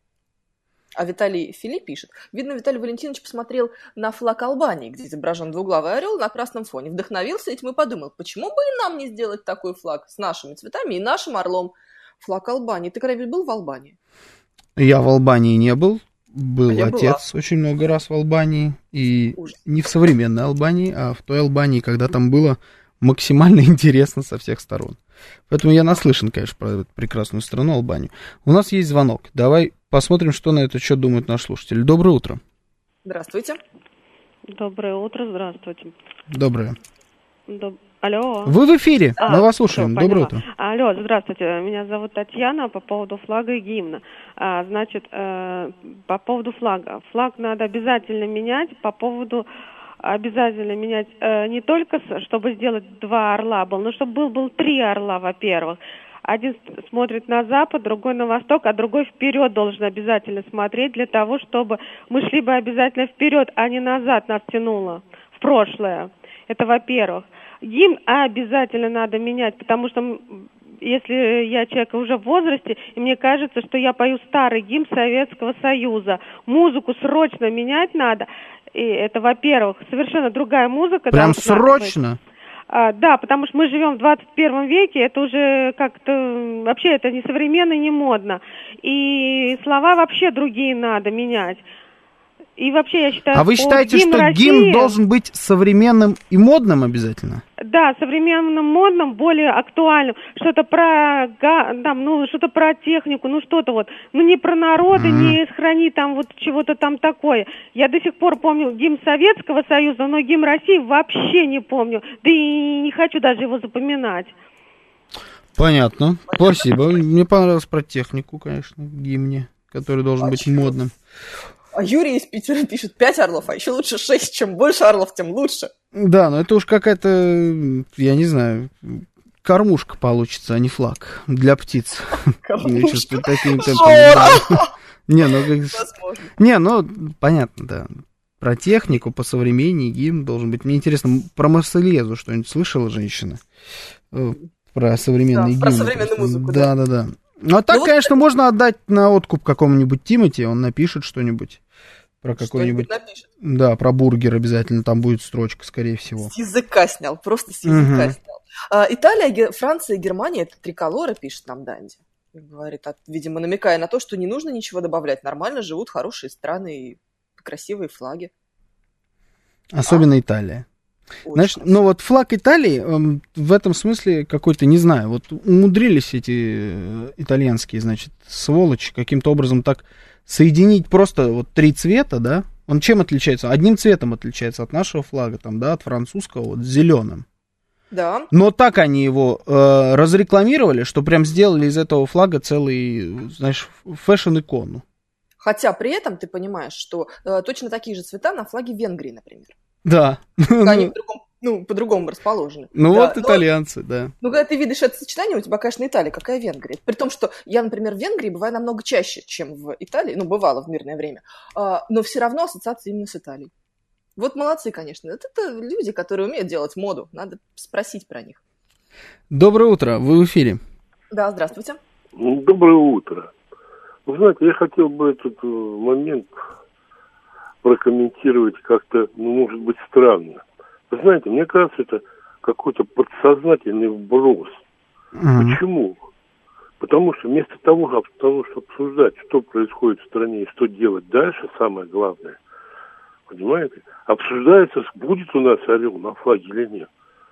А Виталий Фили пишет. Видно, Виталий Валентинович посмотрел на флаг Албании, где изображен двуглавый орел на красном фоне. Вдохновился этим и подумал, почему бы и нам не сделать такой флаг с нашими цветами и нашим орлом? Флаг Албании. Ты когда-нибудь был в Албании? Я в Албании не был. Был а отец была. очень много раз в Албании. И Ужас. Не в современной Албании, а в той Албании, когда там было максимально интересно со всех сторон. Поэтому я наслышан, конечно, про эту прекрасную страну Албанию. У нас есть звонок. Давай посмотрим, что на этот счет думают наши слушатели. Доброе утро. Здравствуйте. Доброе утро, здравствуйте. Доброе. Доб... Алло. Вы в эфире, а, мы вас слушаем. Все, Доброе поняла. утро. Алло, здравствуйте, меня зовут Татьяна по поводу флага и гимна. А, значит, э, по поводу флага. Флаг надо обязательно менять по поводу... Обязательно менять э, не только, чтобы сделать два орла был, но чтобы был, был три орла, во-первых. Один смотрит на запад, другой на восток, а другой вперед должен обязательно смотреть для того, чтобы мы шли бы обязательно вперед, а не назад нас тянуло в прошлое. Это во-первых. Гимн обязательно надо менять, потому что если я человек уже в возрасте, и мне кажется, что я пою старый гимн Советского Союза, музыку срочно менять надо. И это, во-первых, совершенно другая музыка. Прям срочно? А, да, потому что мы живем в двадцать первом веке, это уже как-то, вообще это не современно, не модно. И слова вообще другие надо менять. И вообще, я считаю... А вы считаете, что России... гимн должен быть современным и модным обязательно? Да, современным, модным, более актуальным. Что-то про, там, ну, что-то про технику, ну, что-то вот. Ну, не про народы, mm-hmm. не сохрани там вот чего-то там такое. Я до сих пор помню гимн Советского Союза, но гимн России вообще не помню. Да и не хочу даже его запоминать. Понятно. Спасибо. Мне понравилось про технику, конечно, в гимне, который должен быть модным. А Юрий из Питера пишет пять орлов, а еще лучше шесть. Чем больше орлов, тем лучше. Да, но это уж какая-то, я не знаю, кормушка получится, а не флаг для птиц. Кормушка? Не, ну, не, ну, понятно, да. Про технику, по современней гимн должен быть. Мне интересно, про Марсельезу что-нибудь слышала женщина? Про современный гимн. Про современную музыку, да. Да, да, да. Ну, а так, ну, конечно, вот... можно отдать на откуп какому-нибудь Тимати, он напишет что-нибудь про какой-нибудь... Напишет. Да, про бургер обязательно, там будет строчка, скорее всего. С языка снял, просто с языка угу. снял. А, Италия, Франция, Германия, это триколоры, пишет нам Данди. Говорит, от, видимо, намекая на то, что не нужно ничего добавлять, нормально живут хорошие страны и красивые флаги. Особенно а? Италия. Очень Знаешь, хорошо. Ну вот флаг Италии э, в этом смысле какой-то, не знаю, вот умудрились эти э, итальянские, значит, сволочи каким-то образом так соединить просто вот три цвета, да? Он чем отличается? Одним цветом отличается от нашего флага, там, да, от французского, вот зеленым. Да. Но так они его э, разрекламировали, что прям сделали из этого флага целый, знаешь, фэшн-икону. Хотя при этом ты понимаешь, что э, точно такие же цвета на флаге Венгрии, например. Да. Они по-другому, ну, по-другому расположены. Ну да, вот итальянцы, но, да. Ну, когда ты видишь это сочетание, у тебя, конечно, Италия, какая Венгрия. При том, что я, например, в Венгрии бываю намного чаще, чем в Италии, ну, бывало в мирное время, но все равно ассоциация именно с Италией. Вот молодцы, конечно. Это, это люди, которые умеют делать моду. Надо спросить про них. Доброе утро, вы в эфире. Да, здравствуйте. Доброе утро. Вы знаете, я хотел бы этот момент прокомментировать как-то, ну, может быть, странно. Вы знаете, мне кажется, это какой-то подсознательный вброс. Mm-hmm. Почему? Потому что вместо того, того, чтобы обсуждать, что происходит в стране и что делать дальше, самое главное, понимаете, обсуждается, будет у нас орел на флаге или нет.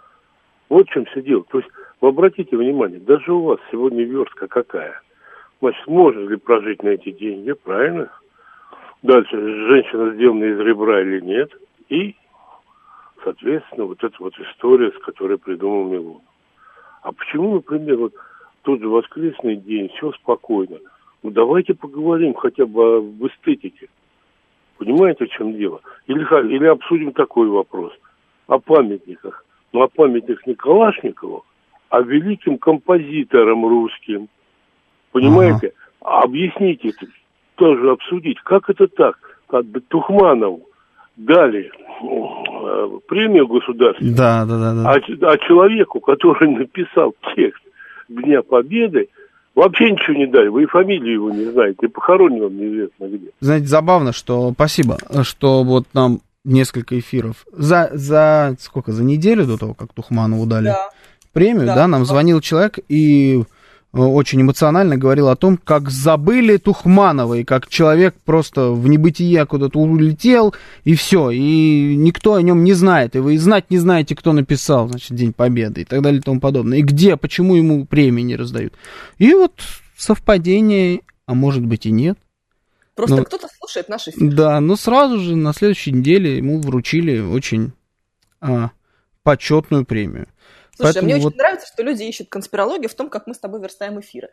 Вот в чем все дело. То есть, вы обратите внимание, даже у вас сегодня верстка какая? Значит, можно ли прожить на эти деньги, правильно? Дальше, женщина сделана из ребра или нет. И, соответственно, вот эта вот история, с которой придумал Милонов. А почему, например, вот тот же воскресный день, все спокойно. Ну, давайте поговорим хотя бы об эстетике. Понимаете, в чем дело? Или, или обсудим такой вопрос. О памятниках. Ну, о памятниках не Калашникову, а великим композиторам русским. Понимаете? Ага. Объясните это. Тоже обсудить, как это так, как бы Тухманову дали э, премию государственную, да, да, да, да. А, а человеку, который написал текст Дня Победы, вообще ничего не дали, вы и фамилию его не знаете, и похоронен он неизвестно где. Знаете, забавно, что, спасибо, что вот нам несколько эфиров, за, за сколько, за неделю до того, как Тухманову дали да. премию, да, да нам звонил человек и... очень эмоционально говорил о том, как забыли Тухманова, и как человек просто в небытие куда-то улетел, и все, и никто о нем не знает, и вы и знать не знаете, кто написал, значит, День Победы, и так далее, и тому подобное, и где, почему ему премии не раздают. И вот совпадение, а может быть и нет. Просто но, кто-то слушает наш эфир. Да, но сразу же на следующей неделе ему вручили очень а, почетную премию. Слушай, Поэтому а мне вот... очень нравится, что люди ищут конспирологию в том, как мы с тобой верстаем эфиры.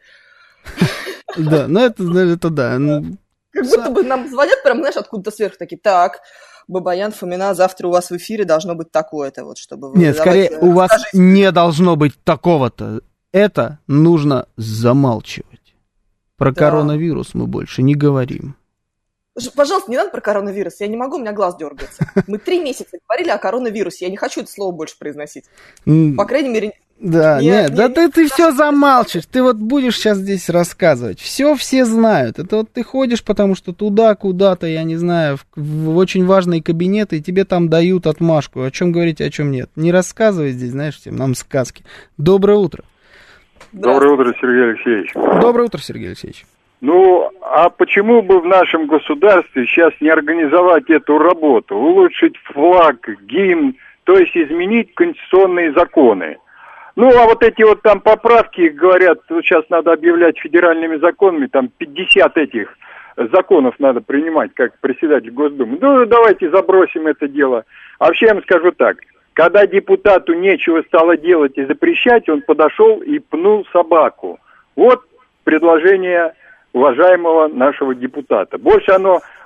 Да, ну это, это да. Как будто бы нам звонят прям, знаешь, откуда-то сверху такие, так, Бабаян, Фомина, завтра у вас в эфире должно быть такое-то, вот, чтобы вы... Нет, скорее, у вас не должно быть такого-то. Это нужно замалчивать. Про коронавирус мы больше не говорим. Пожалуйста, не надо про коронавирус, я не могу, у меня глаз дергается. Мы три месяца говорили о коронавирусе, я не хочу это слово больше произносить. По крайней мере... Да, нет, нет, да не, ты, не, ты все замалчишь, ты вот будешь сейчас здесь рассказывать. Все все знают. Это вот ты ходишь, потому что туда, куда-то, я не знаю, в, в очень важные кабинеты, и тебе там дают отмашку, о чем говорить, о чем нет. Не рассказывай здесь, знаешь, всем нам сказки. Доброе утро. Доброе утро, Сергей Алексеевич. Доброе утро, Сергей Алексеевич. Ну, а почему бы в нашем государстве сейчас не организовать эту работу, улучшить флаг, гимн, то есть изменить конституционные законы? Ну, а вот эти вот там поправки, говорят, вот сейчас надо объявлять федеральными законами, там пятьдесят этих законов надо принимать, как председатель Госдумы. Ну, давайте забросим это дело. А вообще я вам скажу так, когда депутату нечего стало делать и запрещать, он подошел и пнул собаку. Вот предложение уважаемого нашего депутата. Больше оно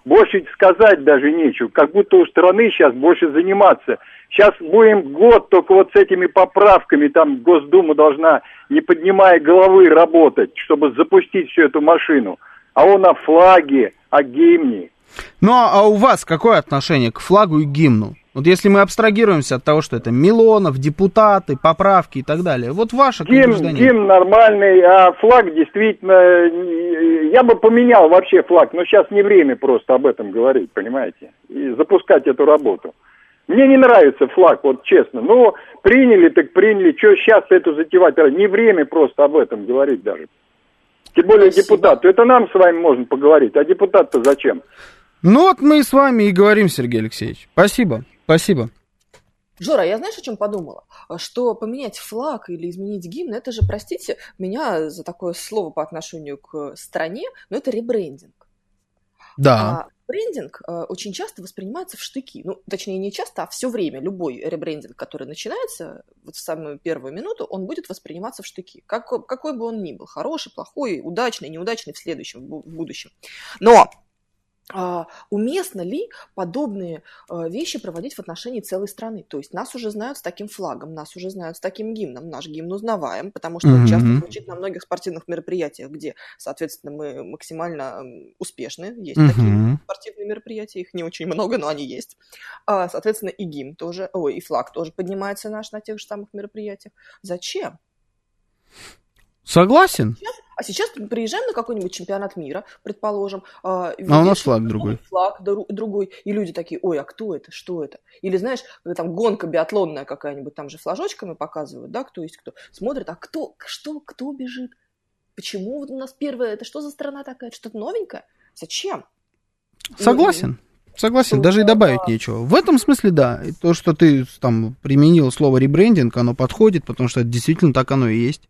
больше сказать даже нечего. Как будто у страны сейчас больше заниматься. Сейчас будем год только вот с этими поправками, там Госдума должна, не поднимая головы, работать, чтобы запустить всю эту машину. А он о флаге, о гимне. Ну, а у вас какое отношение к флагу и гимну? Вот если мы абстрагируемся от того, что это Милонов, депутаты, поправки и так далее, вот ваше гимн, гимн нормальный, а флаг действительно, я бы поменял вообще флаг, но сейчас не время просто об этом говорить, понимаете, и запускать эту работу. Мне не нравится флаг, вот честно, ну, приняли так приняли, что сейчас эту затевать, не время просто об этом говорить даже. Тем более депутаты, это нам с вами можно поговорить, а депутат-то зачем? Ну вот мы с вами и говорим, Сергей Алексеевич. Спасибо, спасибо. Жора, я знаешь, о чем подумала? Что поменять флаг или изменить гимн, это же, простите меня за такое слово по отношению к стране, но это ребрендинг. Да. А брендинг э, очень часто воспринимается в штыки. Ну, точнее, не часто, а все время. Любой ребрендинг, который начинается вот в самую первую минуту, он будет восприниматься в штыки. Как, какой бы он ни был. Хороший, плохой, удачный, неудачный в следующем, в будущем. Но Uh, уместно ли подобные uh, вещи проводить в отношении целой страны? То есть нас уже знают с таким флагом, нас уже знают с таким гимном, наш гимн узнаваем, потому что mm-hmm. он часто звучит на многих спортивных мероприятиях, где, соответственно, мы максимально успешны. Есть mm-hmm. такие спортивные мероприятия, их не очень много, но они есть. Uh, соответственно, и гимн тоже, ой, и флаг тоже поднимается наш на тех же самых мероприятиях. Зачем? Согласен. А сейчас приезжаем на какой-нибудь чемпионат мира, предположим. А у нас флаг другой. Флаг другой. И люди такие, ой, а кто это, что это? Или, знаешь, там гонка биатлонная какая-нибудь, там же флажочками показывают, да, кто есть кто. Смотрят, а кто, что, кто бежит? Почему вот у нас первое, это что за страна такая? Что-то новенькое? Зачем? Согласен. Согласен, даже и добавить нечего. В этом смысле, да. И то, что ты там применил слово ребрендинг, оно подходит, потому что это действительно так оно и есть.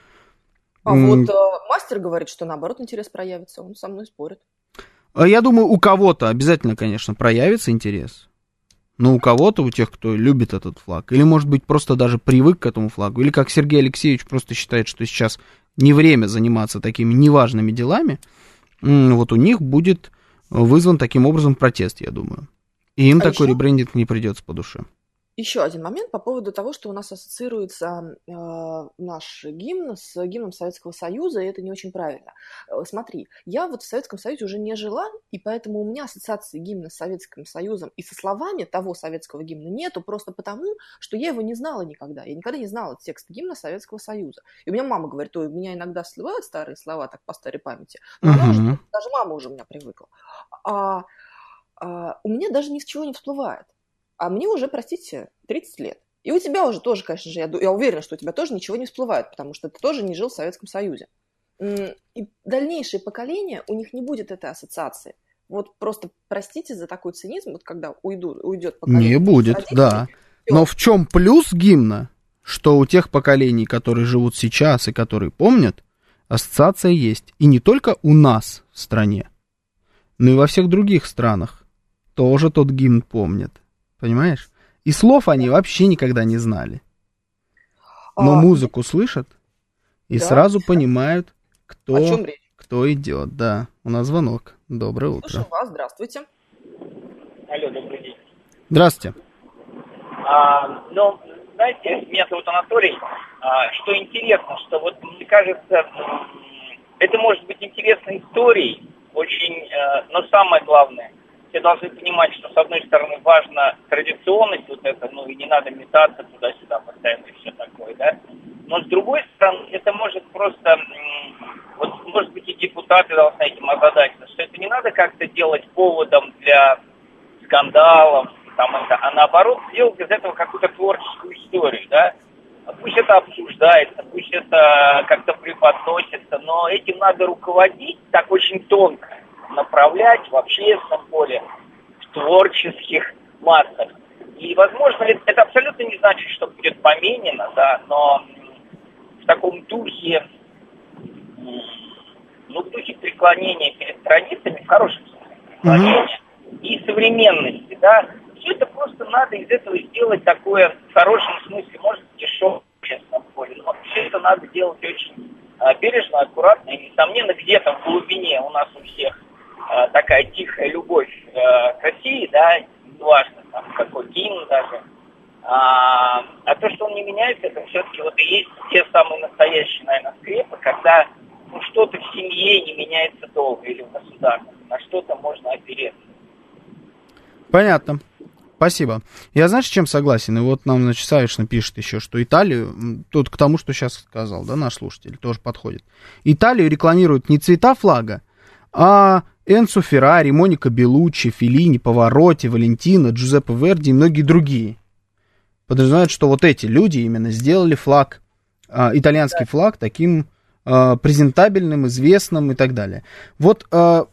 А mm. вот э, мастер говорит, что наоборот интерес проявится, он со мной спорит. Я думаю, у кого-то обязательно, конечно, проявится интерес. Но у кого-то, у тех, кто любит этот флаг, или, может быть, просто даже привык к этому флагу, или как Сергей Алексеевич просто считает, что сейчас не время заниматься такими неважными делами, вот у них будет вызван таким образом протест, я думаю. И им а такой еще... ребрендинг не придется по душе. Еще один момент по поводу того, что у нас ассоциируется э, наш гимн с гимном Советского Союза, и это не очень правильно. Э, смотри, я вот в Советском Союзе уже не жила, и поэтому у меня ассоциации гимна с Советским Союзом и со словами того советского гимна нету, просто потому, что я его не знала никогда. Я никогда не знала текст гимна Советского Союза. И у меня мама говорит, ой, у меня иногда всплывают старые слова, так по старой памяти, но она уже, даже мама уже у меня привыкла. А, а у меня даже ни с чего не всплывает. А мне уже, простите, тридцать лет. И у тебя уже тоже, конечно же, я, я уверена, что у тебя тоже ничего не всплывает, потому что ты тоже не жил в Советском Союзе. И дальнейшие поколения, у них не будет этой ассоциации. Вот просто простите за такой цинизм, вот когда уйду, уйдет поколение. Не будет, родителей, да. Все. Но в чем плюс гимна, что у тех поколений, которые живут сейчас и которые помнят, ассоциация есть. И не только у нас в стране, но и во всех других странах тоже тот гимн помнят. Понимаешь? И слов они вообще никогда не знали. Но а, музыку слышат и да, сразу понимают, кто, кто идет. Да, у нас звонок. Доброе утро. Слушаю вас, здравствуйте. Алло, добрый день. Здравствуйте. А, ну, знаете, меня зовут Анатолий. А, что интересно, что вот, мне кажется, это может быть интересной историей, очень, но самое главное, все должны понимать, что, с одной стороны, важна традиционность вот это, ну, и не надо метаться туда-сюда постоянно и все такое, да. Но, с другой стороны, это может просто, вот, может быть, и депутаты должны этим озадачиться, что это не надо как-то делать поводом для скандалов, там, это, а наоборот, сделать из этого какую-то творческую историю, да. Пусть это обсуждается, пусть это как-то преподносится, но этим надо руководить так очень тонко, направлять в общественном поле, в творческих массах. И, возможно, это абсолютно не значит, что будет поменено, да, но в таком духе, ну, в духе преклонения перед границами, в хорошем смысле, преклонения mm-hmm. и современности, да, все это просто надо из этого сделать такое, в хорошем смысле, может, дешевое в общественном поле, но все это надо делать очень а, бережно, аккуратно, и, несомненно, где-то в глубине у нас у всех э, такая тихая любовь э, к России, да, неважно, там, какой гимн даже. А, а то, что он не меняется, это все-таки вот и есть те самые настоящие, наверное, скрепы, когда ну, что-то в семье не меняется долго или в государстве, на что-то можно опереться. Понятно. Спасибо. Я, знаешь, с чем согласен? И вот нам, значит, Савишна пишет еще, что Италию, тут к тому, что сейчас сказал, да, наш слушатель, тоже подходит. Италию рекламируют не цвета флага, а Энцо Феррари, Моника Беллуччи, Феллини, Паваротти, Валентино, Джузеппе Верди и многие другие. Подразумевают, что вот эти люди именно сделали флаг, э, итальянский флаг таким э, презентабельным, известным и так далее. Вот э,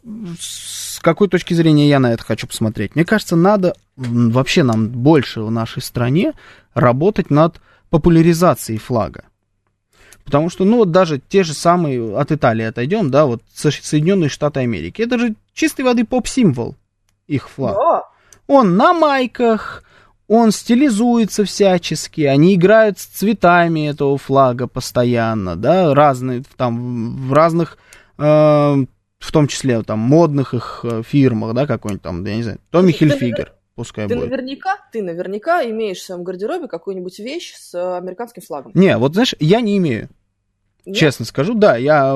с какой точки зрения я на это хочу посмотреть? Мне кажется, надо вообще нам больше в нашей стране работать над популяризацией флага. Потому что, ну, вот даже те же самые, от Италии отойдем, да, вот Соединенные Штаты Америки, это же чистой воды поп-символ, их флаг. Да. Он на майках, он стилизуется всячески, они играют с цветами этого флага постоянно, да, разные, там, в разных, э, в том числе, там, модных их фирмах, да, какой-нибудь там, я не знаю, Томми Хильфигер, пускай ты будет. Наверняка, ты наверняка имеешь в своем гардеробе какую-нибудь вещь с американским флагом. Не, вот, знаешь, я не имею. Нет? Честно скажу, да, я,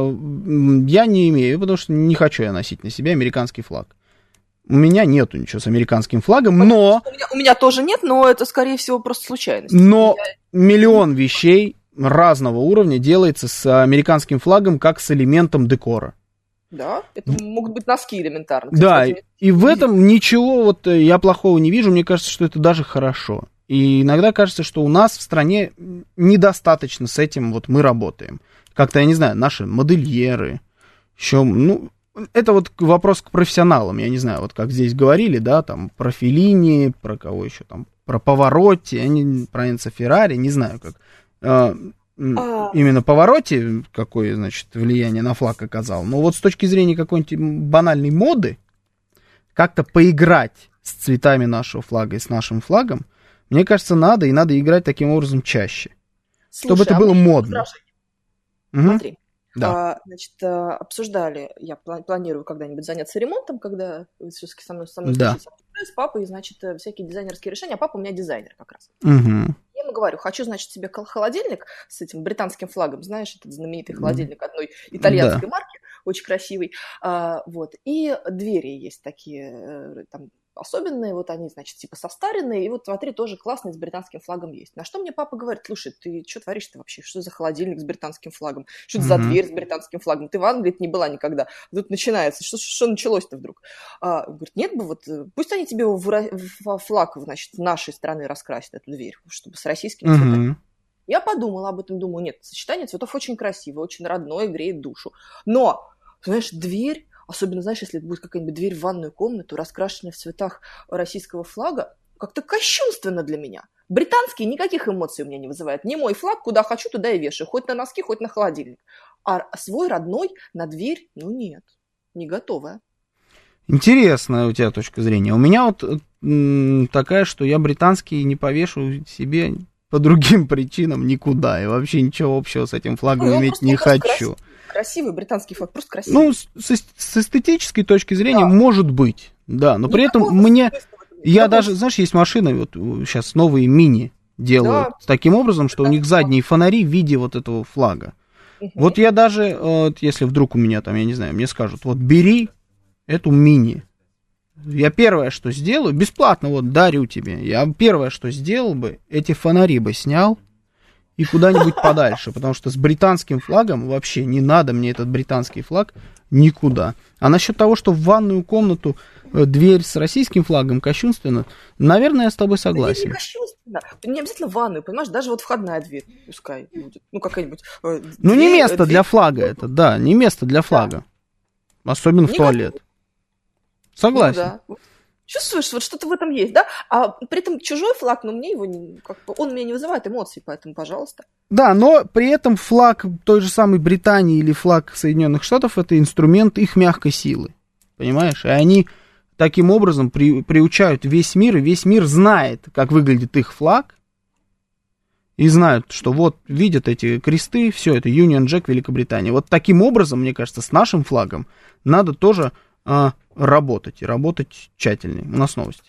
я не имею, потому что не хочу я носить на себе американский флаг. У меня нету ничего с американским флагом, но... У меня, у меня тоже нет, но это, скорее всего, просто случайность. Но я... миллион вещей разного уровня делается с американским флагом, как с элементом декора. Да, это могут быть носки элементарно. Да, и, и в этом ничего вот я плохого не вижу, мне кажется, что это даже хорошо. И иногда кажется, что у нас в стране недостаточно с этим вот мы работаем. Как-то, я не знаю, наши модельеры, еще, ну... Это вот вопрос к профессионалам, я не знаю, вот как здесь говорили, да, там, про Феллини, про кого еще там, про Паваротти, они, про Энцо Феррари, не знаю, как. А, а... Именно Паваротти, какое, значит, влияние на флаг оказал, но вот с точки зрения какой-нибудь банальной моды, как-то поиграть с цветами нашего флага и с нашим флагом, мне кажется, надо, и надо играть таким образом чаще, Слушай, чтобы это а было модно. Угу. Смотри. Да. А, значит, обсуждали, я планирую когда-нибудь заняться ремонтом, когда все-таки со мной, со мной да. с папой, значит, всякие дизайнерские решения, а папа у меня дизайнер как раз. Угу. Я ему говорю, хочу, значит, себе холодильник с этим британским флагом, знаешь, этот знаменитый холодильник одной итальянской да. марки, очень красивый, а, вот, и двери есть такие, там, особенные, вот они, значит, типа состаренные, и вот смотри, тоже классный с британским флагом есть. На что мне папа говорит, слушай, ты что творишь-то вообще? Что за холодильник с британским флагом? Что это mm-hmm. за дверь с британским флагом? Ты в Англии не была никогда. Тут начинается. Что, что началось-то вдруг? А, говорит, нет бы вот, пусть они тебе в, в флаг, значит, нашей страны раскрасят эту дверь, чтобы с российскими mm-hmm. цветами. Я подумала об этом, думаю, нет, сочетание цветов очень красивое, очень родное, греет душу. Но, знаешь, дверь, особенно, знаешь, если это будет какая-нибудь дверь в ванную комнату, раскрашенная в цветах российского флага, как-то кощунственно для меня. Британский никаких эмоций у меня не вызывает. Не мой флаг, куда хочу, туда и вешаю. Хоть на носки, хоть на холодильник. А свой родной на дверь, ну нет, не готовая. Интересная у тебя точка зрения. У меня вот м- такая, что я британский не повешу себе по другим причинам никуда. И вообще ничего общего с этим флагом ну, иметь не хочу. Красивый. Красивый британский флаг, просто красивый. Ну, с, с эстетической точки зрения, да. может быть, да, но при этом мне, я даже, знаешь, есть машины, вот сейчас новые мини делают да. таким образом, что у них задние фонари в виде вот этого флага. Угу. Вот я даже, вот, если вдруг у меня там, я не знаю, мне скажут, вот бери эту мини, я первое, что сделаю, бесплатно вот дарю тебе, я первое, что сделал бы, эти фонари бы снял, и куда-нибудь подальше, потому что с британским флагом вообще не надо мне этот британский флаг никуда. А насчет того, что в ванную комнату дверь с российским флагом кощунственно, наверное, я с тобой согласен. Да не кощунственно, не обязательно ванную, понимаешь, даже вот входная дверь, пускай будет, ну какая-нибудь. Э, ну дверь, не место дверь. для флага это, да, не место для флага, да. особенно в туалет. Согласен. Ну, да. Чувствуешь, вот что-то в этом есть, да? А при этом чужой флаг, но мне его не, как бы, он меня не вызывает эмоций, поэтому, пожалуйста. Да, но при этом флаг той же самой Британии или флаг Соединенных Штатов это инструмент их мягкой силы, понимаешь? И они таким образом при, приучают весь мир, и весь мир знает, как выглядит их флаг, и знают, что вот видят эти кресты, все это Union Jack Великобритания. Вот таким образом, мне кажется, с нашим флагом надо тоже а, работать, и работать тщательнее. У нас новости.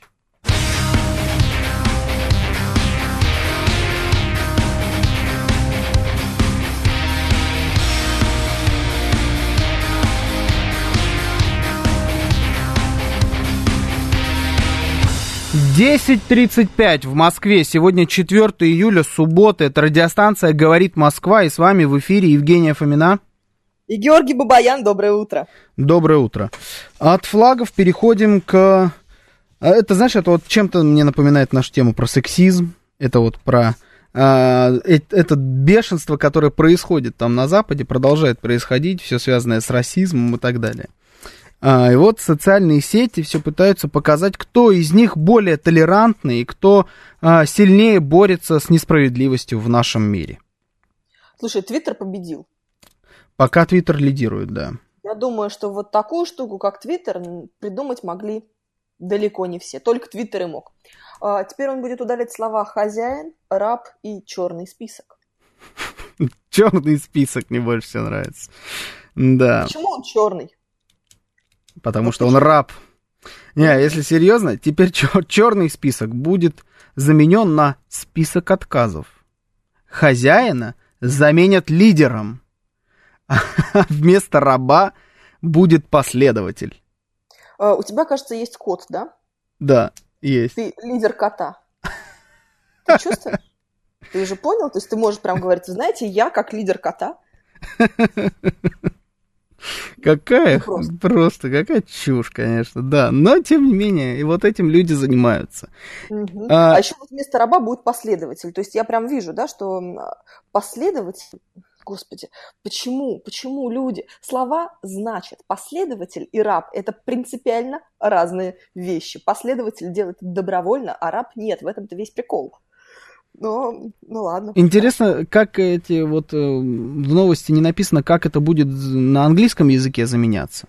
десять тридцать пять в Москве. Сегодня четвёртого июля, суббота. Это радиостанция «Говорит Москва». И с вами в эфире Евгения Фомина. И Георгий Бабаян. Доброе утро. Доброе утро. От флагов переходим к... Это, знаешь, это вот чем-то мне напоминает нашу тему про сексизм. Это вот про... Это бешенство, которое происходит там на Западе, продолжает происходить. Все связанное с расизмом и так далее. И вот социальные сети все пытаются показать, кто из них более толерантный и кто а, сильнее борется с несправедливостью в нашем мире. Слушай, Твиттер победил. Пока Твиттер лидирует, да. Я думаю, что вот такую штуку, как Твиттер, придумать могли далеко не все. Только Твиттер и мог. А, теперь он будет удалять слова «хозяин», «раб» и «черный список». Черный список мне больше всего нравится. Да. Почему он черный? Потому вот что он раб. Не, если серьезно, теперь чер- черный список будет заменен на список отказов. Хозяина заменят лидером. А вместо раба будет последователь. А, у тебя, кажется, есть кот, да? Да, есть. Ты лидер кота. Ты чувствуешь? Ты же понял? То есть ты можешь прям говорить, знаете, я как лидер кота. Какая просто. просто, какая чушь, конечно, да. Но, тем не менее, и вот этим люди занимаются. Угу. А, а еще вот вместо раба будет последователь. То есть я прям вижу, да, что последователь... Господи, почему, почему люди... Слова значат последователь и раб – это принципиально разные вещи. Последователь делает это добровольно, а раб нет. В этом-то весь прикол. Ну, ну ладно. Интересно, как эти вот э, в новости не написано, как это будет на английском языке заменяться.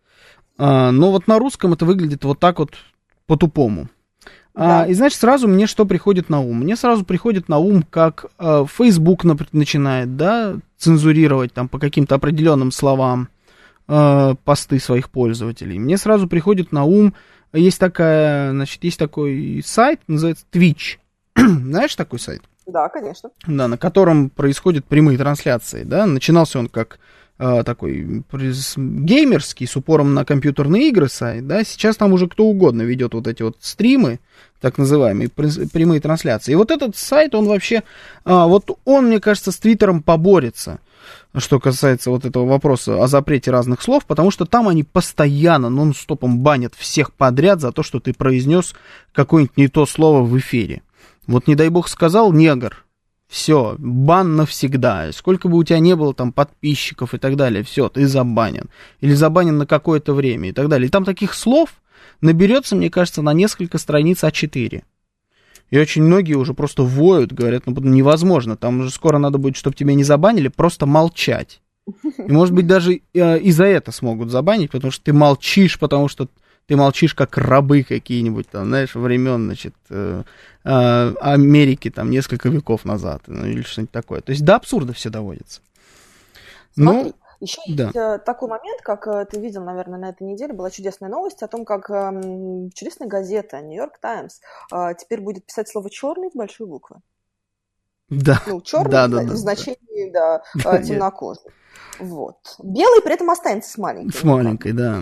А, но вот на русском это выглядит вот так вот по-тупому. Да. А, и значит, сразу мне что приходит на ум? Мне сразу приходит на ум, как э, Facebook например, начинает, да, цензурировать там по каким-то определенным словам э, посты своих пользователей. Мне сразу приходит на ум, есть такая, значит, есть такой сайт, называется Twitch. Знаешь такой сайт? Да, конечно. Да, на котором происходят прямые трансляции, да, начинался он как э, такой геймерский, с упором на компьютерные игры сайт, да, сейчас там уже кто угодно ведет вот эти вот стримы, так называемые, прямые трансляции. И вот этот сайт, он вообще, э, вот он, мне кажется, с Твиттером поборется, что касается вот этого вопроса о запрете разных слов, потому что там они постоянно нон-стопом банят всех подряд за то, что ты произнес какое-нибудь не то слово в эфире. Вот, не дай бог, сказал негр, все, бан навсегда. Сколько бы у тебя не было там подписчиков и так далее, все, ты забанен. Или забанен на какое-то время и так далее. И там таких слов наберется, мне кажется, на несколько страниц а четыре. И очень многие уже просто воют, говорят, ну, невозможно, там уже скоро надо будет, чтобы тебя не забанили, просто молчать. И, может быть, даже э, и за это смогут забанить, потому что ты молчишь, потому что ты молчишь, как рабы какие-нибудь, там, знаешь, времен, значит, э, э, Америки, там, несколько веков назад, ну, или что-нибудь такое. То есть до абсурда все доводится. Смотри, ну, еще да. есть такой момент, как ты видел, наверное, на этой неделе, была чудесная новость о том, как э, чудесная газета «Нью-Йорк Таймс» э, теперь будет писать слово «черный» с большой буквы. Да. Ну, черный да, в, да, да, в значении, да, да, темнокожий. Вот. Белый при этом останется с маленькой. С маленькой, да.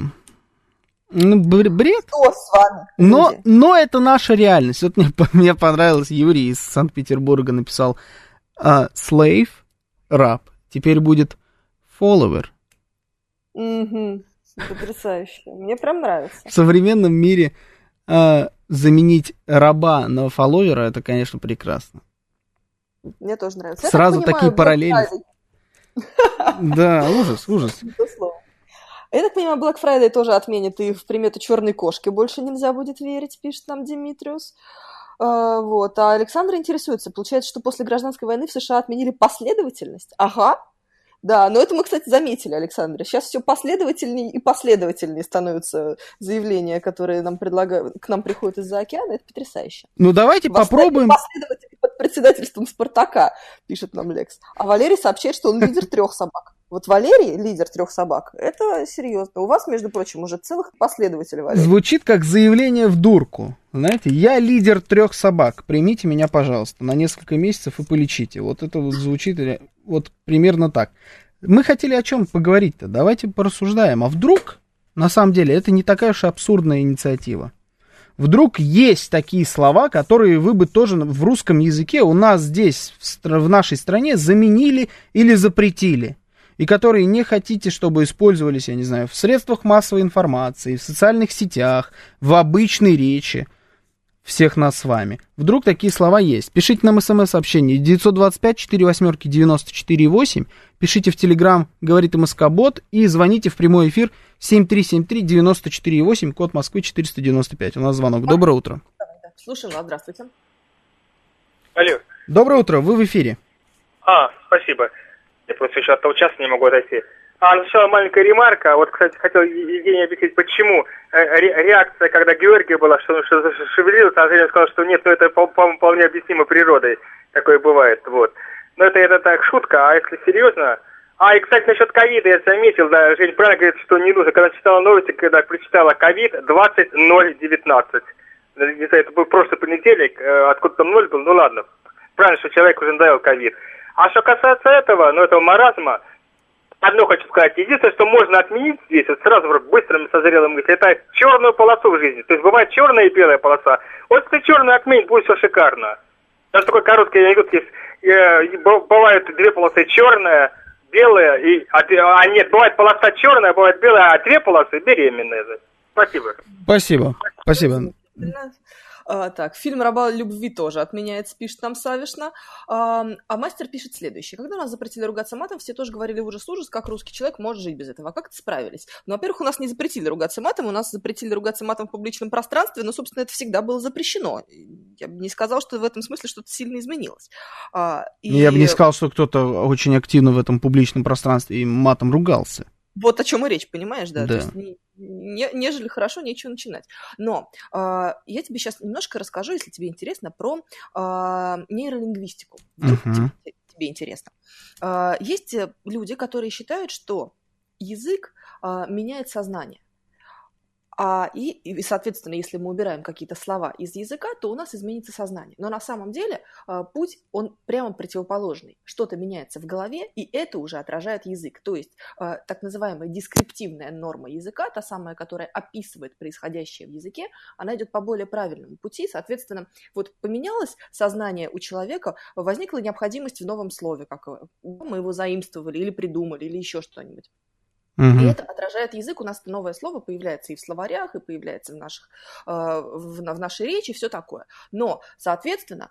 Ну, бред. Что с вами, но, но это наша реальность. Вот мне, мне понравилось, Юрий из Санкт-Петербурга написал uh, slave, раб. Теперь будет follower. Угу. Потрясающе. Мне прям нравится. В современном мире uh, заменить раба на фолловера, это, конечно, прекрасно. Мне тоже нравится. Сразу такие параллели. Да, ужас, ужас. Я так понимаю, Black Friday тоже отменит, и в примету черной кошки больше нельзя будет верить, пишет нам Димитриус. А, вот. А Александр интересуется, получается, что после гражданской войны в США отменили последовательность? Ага. Да, но это мы, кстати, заметили, Александр. Сейчас все последовательнее и последовательнее становятся заявления, которые нам предлагают, к нам приходят из-за океана. Это потрясающе. Ну, давайте попробуем... Последователи под председательством Спартака, пишет нам Лекс. А Валерий сообщает, что он лидер трех собак. Вот Валерий, лидер трех собак, это серьезно. У вас, между прочим, уже целых последователей Валерий. Звучит как заявление в дурку. Знаете, я лидер трех собак, примите меня, пожалуйста, на несколько месяцев и полечите. Вот это вот звучит вот примерно так. Мы хотели о чем поговорить-то? Давайте порассуждаем. А вдруг, на самом деле, это не такая уж абсурдная инициатива? Вдруг есть такие слова, которые вы бы тоже в русском языке у нас здесь, в, в нашей стране, заменили или запретили, и которые не хотите, чтобы использовались, я не знаю, в средствах массовой информации, в социальных сетях, в обычной речи всех нас с вами. Вдруг такие слова есть. Пишите нам смс-сообщение девять два пять четыре восемь девяносто четыре восемь, пишите в Телеграм «Говорит МСК-бот» и звоните в прямой эфир семь три семь три девяносто четыре восемь, код Москвы четыреста девяносто пять. У нас звонок. Доброе утро. Слушаем вас, здравствуйте. Алло. Доброе утро, вы в эфире. А, спасибо. Я просто еще от того часа не могу отойти. А, сначала маленькая ремарка. Вот, кстати, хотел Евгений объяснить, почему Ре- реакция, когда Георгий была, что он что зашевелился, а Женя сказал, что нет, ну это, по-моему, вполне объяснимо природой. Такое бывает, вот. Но это, это так, шутка, а если серьезно... А, и, кстати, насчет ковида я заметил, да, Жень правильно говорит, что не нужно. Когда читала новости, когда прочитала ковид двадцать ноль девятнадцать. Не знаю, это был прошлый понедельник, откуда там ноль был, ну ладно. Правильно, что человек уже надоел ковид. А что касается этого, ну, этого маразма, одно хочу сказать. Единственное, что можно отменить здесь, вот сразу быстрым созрелым мыслью, это черную полосу в жизни. То есть бывает черная и белая полоса. Вот если черную отменить, будет все шикарно. Даже такой короткий анекдот есть. Бывают две полосы, черная, белая, и, а, а нет, бывает полоса черная, бывает белая, а две полосы беременные. Спасибо. Спасибо. Спасибо. А, так, фильм «Раба любви» тоже отменяется, пишет нам Савишна. А, а мастер пишет следующее. Когда нас запретили ругаться матом, все тоже говорили ужас-ужас, как русский человек может жить без этого. А как-то справились. Ну, во-первых, у нас не запретили ругаться матом, у нас запретили ругаться матом в публичном пространстве, но, собственно, это всегда было запрещено. Я бы не сказал, что в этом смысле что-то сильно изменилось. А, и... Я бы не сказал, что кто-то очень активно в этом публичном пространстве и матом ругался. Вот о чем и речь, понимаешь, да? Да. То есть, не, не, нежели хорошо, нечего начинать. Но э, я тебе сейчас немножко расскажу, если тебе интересно, про э, нейролингвистику. Вдруг uh-huh. тебе, тебе интересно. Э, есть люди, которые считают, что язык э, меняет сознание. А, и, и, соответственно, если мы убираем какие-то слова из языка, то у нас изменится сознание. Но на самом деле э, путь, он прямо противоположный. Что-то меняется в голове, и это уже отражает язык. То есть э, так называемая дескриптивная норма языка, та самая, которая описывает происходящее в языке, она идет по более правильному пути. Соответственно, вот поменялось сознание у человека, возникла необходимость в новом слове, как мы его заимствовали или придумали, или еще что-нибудь. Угу. И это отражает язык, у нас новое слово появляется и в словарях, и появляется в, наших, э, в, в нашей речи, все такое. Но, соответственно,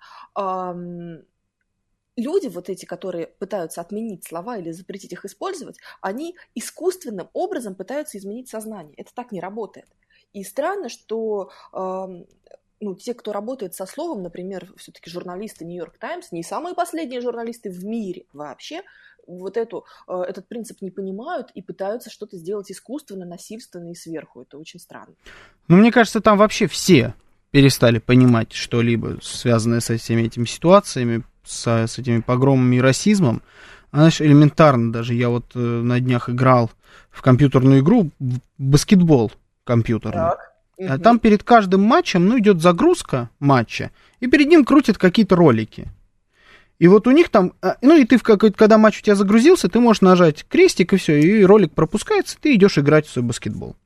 э, люди вот эти, которые пытаются отменить слова или запретить их использовать, они искусственным образом пытаются изменить сознание. Это так не работает. И странно, что... Э, ну, те, кто работает со словом, например, все-таки журналисты Нью-Йорк Таймс, не самые последние журналисты в мире вообще, вот эту, этот принцип не понимают и пытаются что-то сделать искусственно, насильственно и сверху. Это очень странно. Ну, мне кажется, там вообще все перестали понимать что-либо, связанное со всеми этими ситуациями, с, с этими погромами и расизмом. А, знаешь, элементарно даже. Я вот э, на днях играл в компьютерную игру, в баскетбол компьютерный. Так. А там перед каждым матчем, ну, идет загрузка матча, и перед ним крутят какие-то ролики. И вот у них там, ну, и ты, в какой-то, когда матч у тебя загрузился, ты можешь нажать крестик, и все, и ролик пропускается, ты идешь играть в свой баскетбол.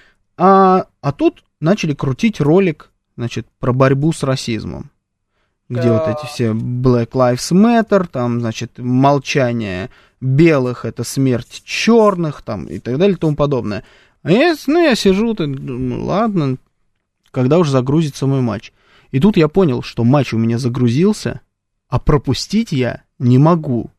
А, а тут начали крутить ролик, значит, про борьбу с расизмом, где да. вот эти все Black Lives Matter, там, значит, молчание белых, это смерть черных, там, и так далее, и тому подобное. А я, ну, я сижу, думаю, ладно, когда уже загрузится мой матч. И тут я понял, что матч у меня загрузился, а пропустить я не могу.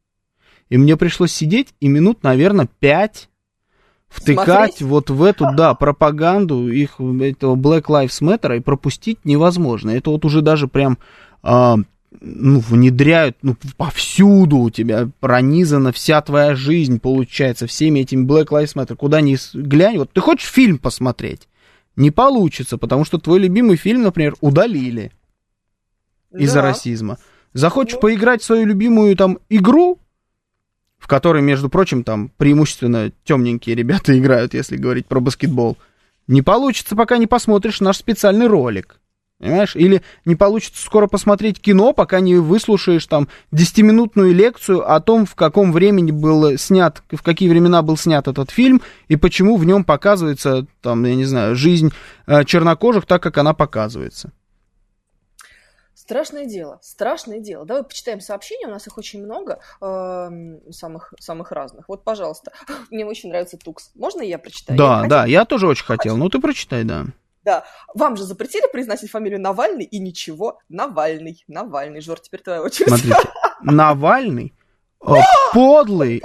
И мне пришлось сидеть и минут, наверное, пять втыкать Смотреть? вот в эту, да, пропаганду их, этого Black Lives Matter, и пропустить невозможно. Это вот уже даже прям... А, ну, внедряют, ну, повсюду у тебя пронизана вся твоя жизнь, получается, всеми этими Black Lives Matter. Куда ни глянь, вот ты хочешь фильм посмотреть? Не получится, потому что твой любимый фильм, например, удалили из-за да. расизма. Захочешь ну. поиграть в свою любимую там игру, в которой, между прочим, там преимущественно темненькие ребята играют, если говорить про баскетбол, не получится, пока не посмотришь наш специальный ролик. Понимаешь? Или не получится скоро посмотреть кино, пока не выслушаешь там десятиминутную лекцию о том, в каком времени был снят, в какие времена был снят этот фильм, и почему в нем показывается, там, я не знаю, жизнь э, чернокожих так, как она показывается. Страшное дело, страшное дело. Давай почитаем сообщения, у нас их очень много, э, самых, самых разных. Вот, пожалуйста, мне очень нравится Тукс. Можно я прочитаю? Да, я да, хотела... я тоже очень хотел, ну ты прочитай, да. Да, вам же запретили произносить фамилию Навальный, и ничего, Навальный, Навальный. Жор, теперь твоя очередь. Смотрите, Навальный, подлый,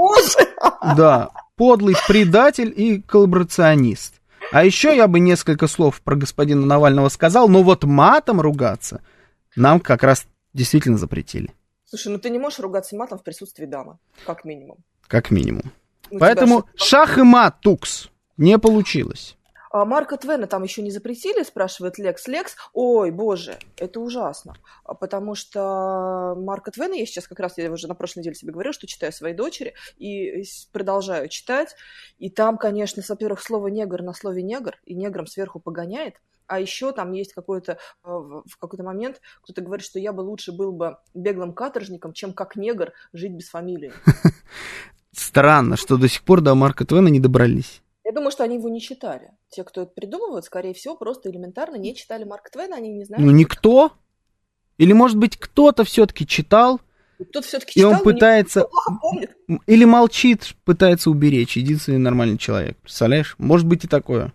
да, подлый предатель и коллаборационист. А еще я бы несколько слов про господина Навального сказал, но вот матом ругаться нам как раз действительно запретили. Слушай, ну ты не можешь ругаться матом в присутствии дамы, как минимум. Как минимум. Ну, Поэтому шах и мат, Тукс, не получилось. А Марка Твена там еще не запретили, спрашивает Лекс. Лекс, ой, боже, это ужасно, потому что Марка Твена, я сейчас как раз, я уже на прошлой неделе себе говорила, что читаю своей дочери, и продолжаю читать, и там, конечно, во-первых, слово негр на слове негр, и негром сверху погоняет, а еще там есть какой-то, в какой-то момент кто-то говорит, что я бы лучше был бы беглым каторжником, чем как негр жить без фамилии. Странно, что до сих пор до Марка Твена не добрались. Я думаю, что они его не читали. Те, кто это придумывают, скорее всего, просто элементарно не читали Марка Твена, они не знают. Ну, никто? Или, может быть, кто-то все-таки читал, кто-то все-таки и читал, он пытается... помнит. Или молчит, пытается уберечь. Единственный нормальный человек. Представляешь? Может быть и такое.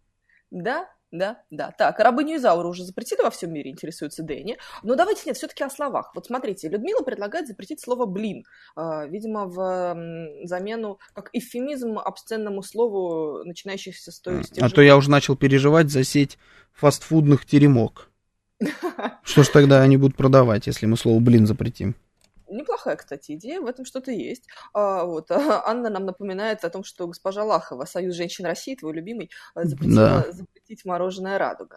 Да, да, да. Так, рабыню Изауру уже запретили во всем мире, интересуется Дэнни. Но давайте, нет, все-таки о словах. Вот смотрите, Людмила предлагает запретить слово «блин». А, видимо, в замену, как эвфемизм обсценному слову, начинающихся с той... А то я уже начал переживать за сеть фастфудных теремок. Что ж тогда они будут продавать, если мы слово «блин» запретим? Неплохая, кстати, идея, в этом что-то есть. А, вот. А Анна нам напоминает о том, что госпожа Лахова, Союз женщин России, твой любимый, запретила да. запретить мороженое «Радуга».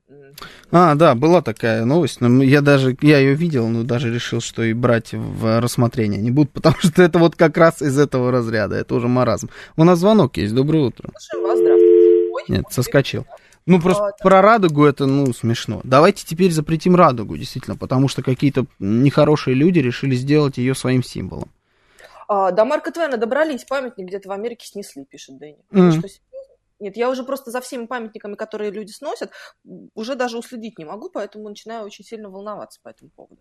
А, да, была такая новость, но я даже, я ее видел, но даже решил, что и брать в рассмотрение не буду, потому что это вот как раз из этого разряда, это уже маразм. У нас звонок есть, доброе утро. Слушаем вас, здравствуйте. Ой, Нет, соскочил. Ну, просто а, про радугу это, ну, смешно. Давайте теперь запретим радугу, действительно, потому что какие-то нехорошие люди решили сделать ее своим символом. А, до Марка Твена добрались, памятник где-то в Америке снесли, пишет Дэнни. Mm. Что, серьезно? Нет, я уже просто за всеми памятниками, которые люди сносят, уже даже уследить не могу, поэтому начинаю очень сильно волноваться по этому поводу.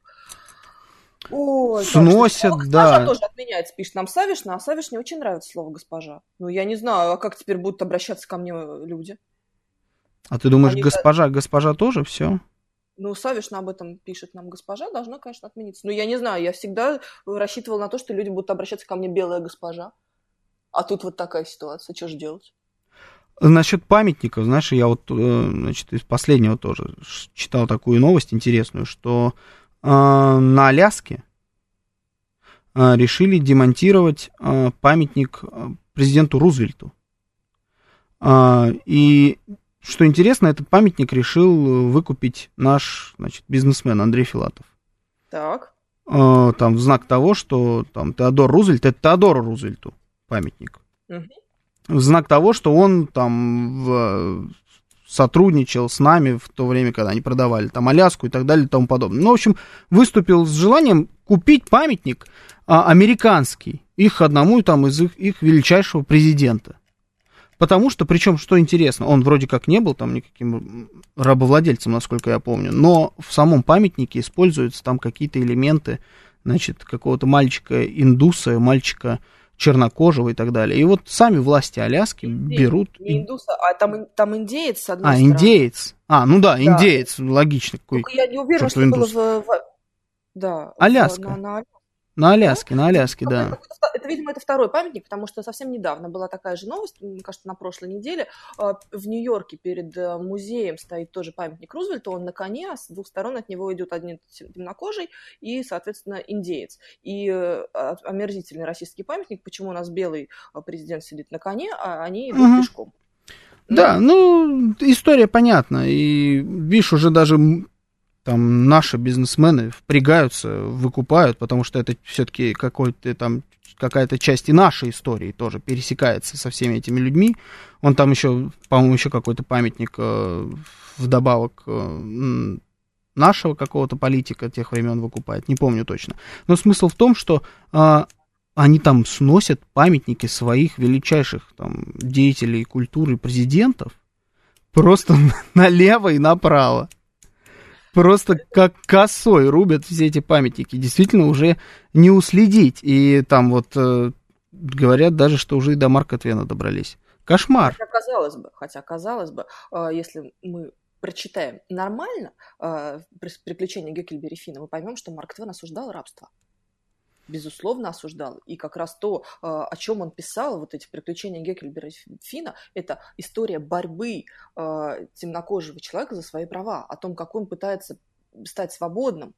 Ой, сносят, так, да. Госпожа тоже отменяется, пишет нам Савишна, а Савишне очень нравится слово «госпожа». Ну, я не знаю, а как теперь будут обращаться ко мне люди? А ты думаешь, Они... госпожа, госпожа тоже все? Ну, Савишна об этом пишет нам, госпожа должна, конечно, отмениться. Но я не знаю, я всегда рассчитывала на то, что люди будут обращаться ко мне белая госпожа. А тут вот такая ситуация, что же делать? Насчет памятников, знаешь, я вот, значит, из последнего тоже читал такую новость интересную, что э, на Аляске э, решили демонтировать э, памятник президенту Рузвельту. Э, и что интересно, этот памятник решил выкупить наш, значит, бизнесмен Андрей Филатов. Так. Э, там в знак того, что там Теодор Рузвельт, это Теодору Рузвельту памятник. Угу. В знак того, что он там в, сотрудничал с нами в то время, когда они продавали там Аляску и так далее и тому подобное. Ну, в общем, выступил с желанием купить памятник а, американский, их одному там из их, их величайшего президента. Потому что, причем, что интересно, он вроде как не был там никаким рабовладельцем, насколько я помню, но в самом памятнике используются там какие-то элементы, значит, какого-то мальчика-индуса, мальчика чернокожего и так далее. И вот сами власти Аляски индеец, берут... Не индуса, а там, там индеец, с одной а, стороны. индеец. А, ну да, да. Индеец, логично. Какой... Только я не уверена, что индус. было в... Да, Аляска. В, на, на... на Аляске, на Аляске, да. Это, это, это, видимо, это второй памятник, потому что совсем недавно была такая же новость, мне кажется, на прошлой неделе. В Нью-Йорке перед музеем стоит тоже памятник Рузвельту, он на коне, а с двух сторон от него идет один темнокожий и, соответственно, индеец. И омерзительный российский памятник, почему у нас белый президент сидит на коне, а они идут угу. пешком. Да, ну, история понятна, и, видишь, уже даже... Там наши бизнесмены впрягаются, выкупают, потому что это все-таки какой-то там какая-то часть и нашей истории тоже пересекается со всеми этими людьми. Он там еще, по-моему, еще какой-то памятник э, вдобавок э, нашего какого-то политика тех времен выкупает, не помню точно. Но смысл в том, что э, они там сносят памятники своих величайших там, деятелей культуры, президентов, просто налево и направо. Просто как косой рубят все эти памятники. Действительно, уже не уследить. И там вот э, говорят даже, что уже и до Марка Твена добрались. Кошмар. Хотя, казалось бы, хотя, казалось бы, э, если мы прочитаем нормально э, «Приключения Гекльберри Финна», мы поймем, что Марк Твен осуждал рабство. Безусловно, осуждал. И как раз то, о чем он писал, вот эти приключения Гекльберри Финна, это история борьбы э, темнокожего человека за свои права, о том, как он пытается стать свободным.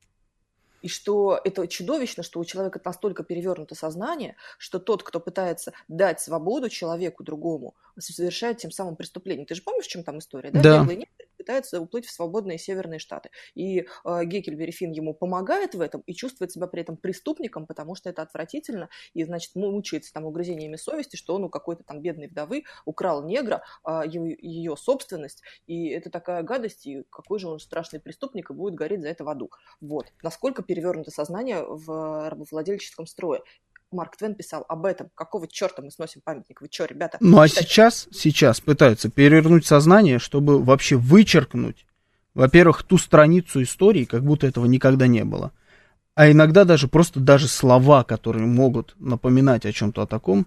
И что это чудовищно, что у человека настолько перевернуто сознание, что тот, кто пытается дать свободу человеку другому, совершает тем самым преступление. Ты же помнишь, в чем там история? Да. да. Беглый негр пытается уплыть в свободные северные штаты. И э, Гекльберри Финн ему помогает в этом и чувствует себя при этом преступником, потому что это отвратительно. И, значит, мучается там угрызениями совести, что он у какой-то там бедной вдовы украл негра, э, ее, ее собственность. И это такая гадость, и какой же он страшный преступник, и будет гореть за это в аду. Вот. Насколько перевернуто сознание в рабовладельческом строе. Марк Твен писал об этом. Какого черта мы сносим памятник? Вы что, ребята? Ну, а сейчас, сейчас пытаются перевернуть сознание, чтобы вообще вычеркнуть, во-первых, ту страницу истории, как будто этого никогда не было. А иногда даже просто даже слова, которые могут напоминать о чем-то о таком,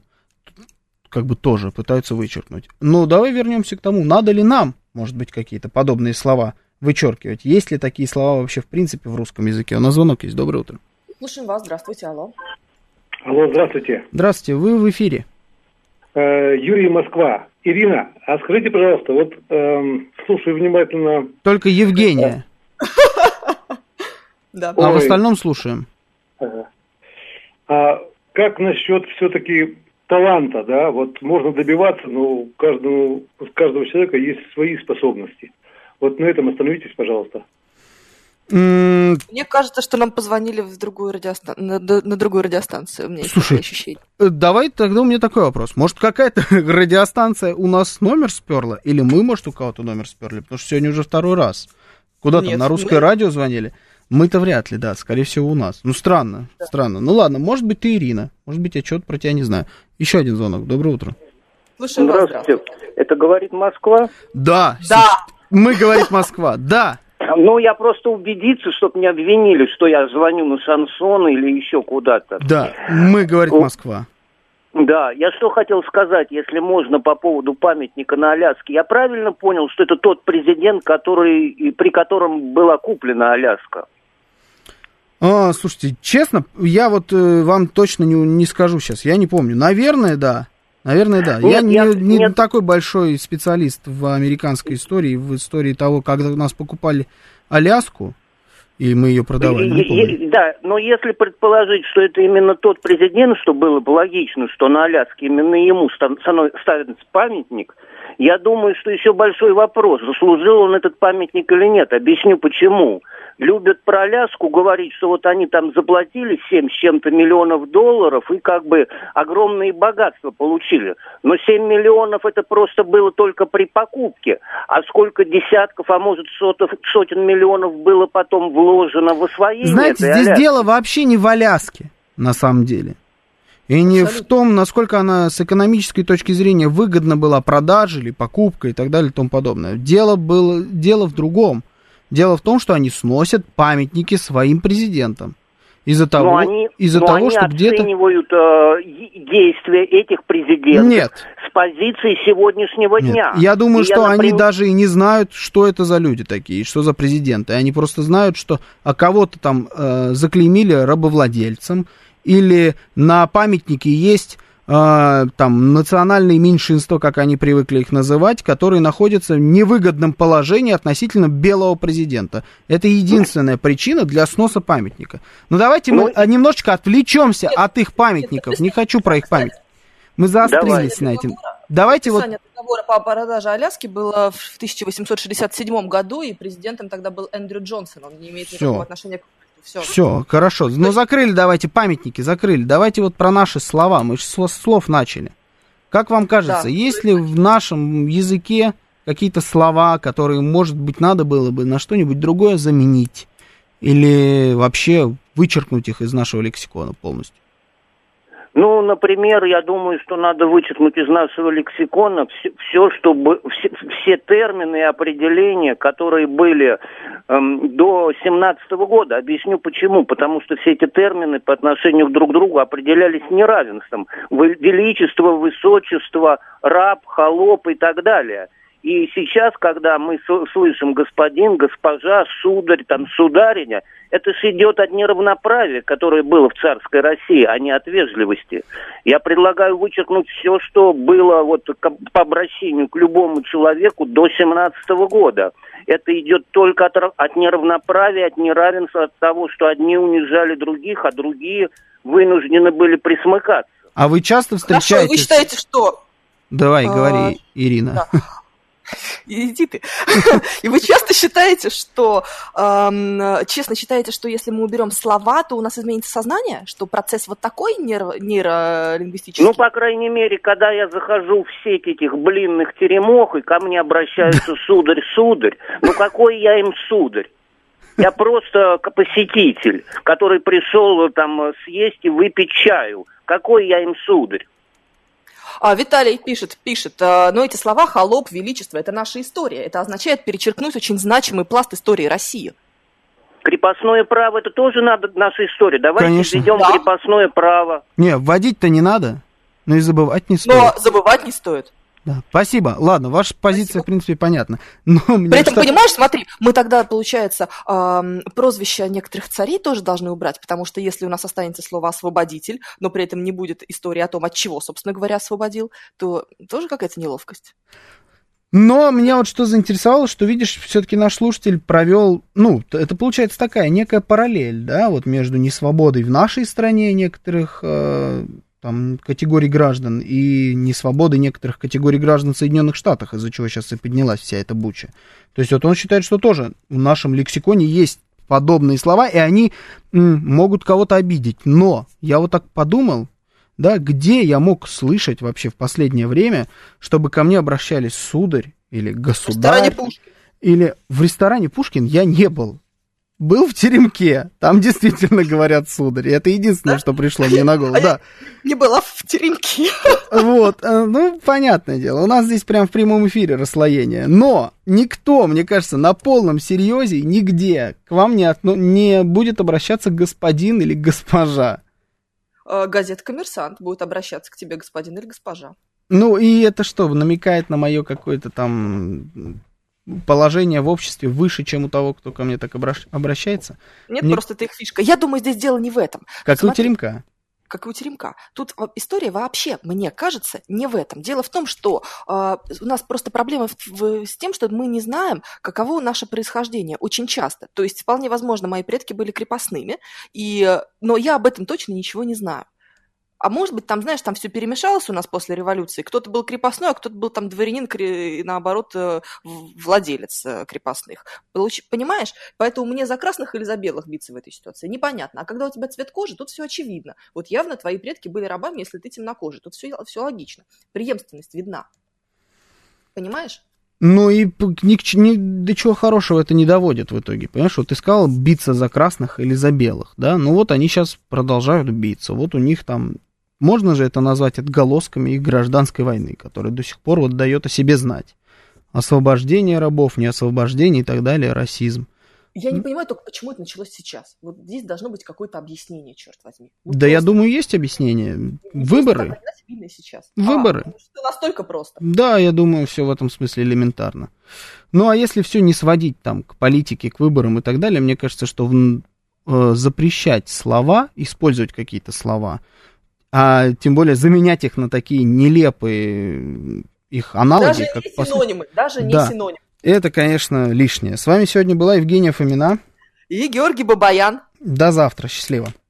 как бы тоже пытаются вычеркнуть. Но давай вернемся к тому, надо ли нам, может быть, какие-то подобные слова вычеркивать. Есть ли такие слова вообще в принципе в русском языке? У нас звонок есть. Доброе утро. Слушаем вас. Здравствуйте. Алло. Алло, здравствуйте. Здравствуйте, вы в эфире. Э, Юрий, Москва. Ирина, а скажите, пожалуйста, вот э, слушаю внимательно... Только Евгения. Да. А в остальном слушаем. А как насчет все-таки таланта, да? Вот можно добиваться, но у каждого, у каждого человека есть свои способности. Вот на этом остановитесь, пожалуйста. Мне кажется, что нам позвонили в другую радиостан... на, на другую радиостанцию. У меня есть такое ощущение. Давай тогда у меня такой вопрос. Может, какая-то радиостанция у нас номер сперла? Или мы, может, у кого-то номер сперли? Потому что сегодня уже второй раз. Куда там, на русское мы... радио звонили? Мы-то вряд ли, да, скорее всего, у нас. Ну, странно, да. странно. Ну, ладно, может быть, ты Ирина. Может быть, я что-то про тебя не знаю. Еще один звонок. Доброе утро. Слушаю вас, здравствуйте. Это говорит Москва? Да. Да. Мы, говорит Москва, да. Ну, я просто убедиться, чтобы не обвинили, что я звоню на шансон или еще куда-то. Да, мы, говорит Москва. Да, я что хотел сказать, если можно, по поводу памятника на Аляске. Я правильно понял, что это тот президент, который, при котором была куплена Аляска? А, слушайте, честно, я вот э, вам точно не, не скажу сейчас, я не помню. Наверное, да. Наверное, да. Нет, я, я не, не нет. такой большой специалист в американской истории, в истории того, когда у нас покупали Аляску, и мы ее продавали. Не помню. Да, но если предположить, что это именно тот президент, что было бы логично, что на Аляске именно ему ставится памятник, я думаю, что еще большой вопрос, заслужил он этот памятник или нет. Объясню почему. Любят про Аляску говорить, что вот они там заплатили семь с чем-то миллионов долларов и как бы огромные богатства получили. Но семь миллионов это просто было только при покупке. А сколько десятков, а может сотов, сотен миллионов было потом вложено в освоение. Знаете, здесь Аляски. Дело вообще не в Аляске, на самом деле. И не Абсолютно. В том, насколько она с экономической точки зрения выгодна была продажа или покупка и так далее и тому подобное. Дело, было, дело в другом. Дело в том, что они сносят памятники своим президентам. Из-за того, они, из-за того они что где-то... оценивают э, действия этих президентов Нет. с позиции сегодняшнего Нет. дня. Я думаю, и что я, например... они даже и не знают, что это за люди такие, что за президенты. Они просто знают, что а кого-то там э, заклеймили рабовладельцем, или на памятнике есть... там, национальные меньшинства, как они привыкли их называть, которые находятся в невыгодном положении относительно белого президента. Это единственная причина для сноса памятника. Но давайте мы ну, немножечко отвлечемся нет, от их памятников. Нет, не хочу про их памятник. Мы заострились Давай. на этом. Давайте вот... договора по продаже Аляски было в тысяча восемьсот шестьдесят седьмом году, и президентом тогда был Эндрю Джонсон. Он не имеет никакого Всё. отношения к Все. Все, хорошо. Ну, закрыли давайте памятники, закрыли. Давайте вот про наши слова. Мы же с слов начали. Как вам кажется, да. есть ли в нашем языке какие-то слова, которые, может быть, надо было бы на что-нибудь другое заменить? Или вообще вычеркнуть их из нашего лексикона полностью? Ну, например, я думаю, что надо вычеркнуть из нашего лексикона все, все чтобы все, все термины и определения, которые были эм, до семнадцатого года. Объясню почему. Потому что все эти термины по отношению друг к другу определялись неравенством. Величество, высочество, раб, холоп и так далее. И сейчас, когда мы слышим господин, госпожа, сударь, там, судариня, это же идет от неравноправия, которое было в царской России, а не от вежливости. Я предлагаю вычеркнуть все, что было вот по обращению к любому человеку до семнадцатого года. Это идет только от, от неравноправия, от неравенства, от того, что одни унижали других, а другие вынуждены были присмыкаться. А вы часто встречаетесь... Хорошо, вы считаете, что... Давай, говори, а, Ирина. Да. Иди ты. И вы часто считаете, что, эм, честно считаете, что если мы уберем слова, то у нас изменится сознание? Что процесс вот такой нейро- нейролингвистический? Ну, по крайней мере, когда я захожу в сеть этих блинных теремох, и ко мне обращаются сударь, сударь, ну какой я им сударь? Я просто посетитель, который пришел там съесть и выпить чаю. Какой я им сударь? А, Виталий пишет, пишет, но эти слова «холоп», «величество» – это наша история. Это означает перечеркнуть очень значимый пласт истории России. Крепостное право – это тоже надо наша история. Давайте Конечно. введем да. крепостное право. Не, вводить-то не надо, но и забывать не стоит. Но забывать не стоит. Да, спасибо. Ладно, ваша позиция, Спасибо. в принципе, понятна. Но мне При этом, что... понимаешь, смотри, мы тогда, получается, э, прозвища некоторых царей тоже должны убрать, потому что если у нас останется слово «освободитель», но при этом не будет истории о том, от чего, собственно говоря, освободил, то тоже какая-то неловкость. Но меня вот что заинтересовало, что, видишь, все-таки наш слушатель провел, ну, это получается такая некая параллель, да, вот между несвободой в нашей стране некоторых... Э... там, категорий граждан и несвободы некоторых категорий граждан в Соединенных Штатах, из-за чего сейчас и поднялась вся эта буча. То есть вот он считает, что тоже в нашем лексиконе есть подобные слова, и они м, могут кого-то обидеть. Но я вот так подумал, да, где я мог слышать вообще в последнее время, чтобы ко мне обращались сударь или государь, или в ресторане Пушкин я не был. Был в теремке, там действительно говорят сударь. Это единственное, да? что пришло мне на голову. А да. Не была в теремке. Вот, ну, понятное дело, у нас здесь прям в прямом эфире расслоение. Но никто, мне кажется, на полном серьезе нигде к вам не, отно... не будет обращаться господин или госпожа. Газета «Коммерсант» будет обращаться к тебе господин или госпожа. Ну, и это что, намекает на мое какое-то там... положение в обществе выше, чем у того, кто ко мне так обращ... обращается? Нет, мне... просто это их фишка. Я думаю, здесь дело не в этом. Как Смотри, и у теремка. Как и у теремка. Тут история вообще, мне кажется, не в этом. Дело в том, что э, у нас просто проблема в, в, с тем, что мы не знаем, каково наше происхождение очень часто. То есть, вполне возможно, мои предки были крепостными, и, но я об этом точно ничего не знаю. А может быть, там, знаешь, там все перемешалось у нас после революции. Кто-то был крепостной, а кто-то был там дворянин, и наоборот, владелец крепостных. Понимаешь? Поэтому мне за красных или за белых биться в этой ситуации непонятно. А когда у тебя цвет кожи, тут все очевидно. Вот явно твои предки были рабами, если ты темнокожий. Тут все, все логично. Преемственность видна. Понимаешь? Ну и ни, ни до чего хорошего это не доводит в итоге. Понимаешь, вот ты сказал биться за красных или за белых, да? Ну вот они сейчас продолжают биться. Вот у них там... Можно же это назвать отголосками их гражданской войны, которая до сих пор вот дает о себе знать. Освобождение рабов, не освобождение и так далее, расизм. Я не понимаю только, почему это началось сейчас. Вот здесь должно быть какое-то объяснение, черт возьми. Вот да, просто... я думаю, есть объяснение. Выборы. Сейчас. Выборы. А, это настолько просто. Да, я думаю, все в этом смысле элементарно. Ну, а если все не сводить там к политике, к выборам и так далее, мне кажется, что в, э, запрещать слова, использовать какие-то слова, а тем более заменять их на такие нелепые их аналоги. Даже как не по... синонимы, даже не да. синонимы. Это, конечно, лишнее. С вами сегодня была Евгения Фомина и Георгий Бабаян. До завтра. Счастливо.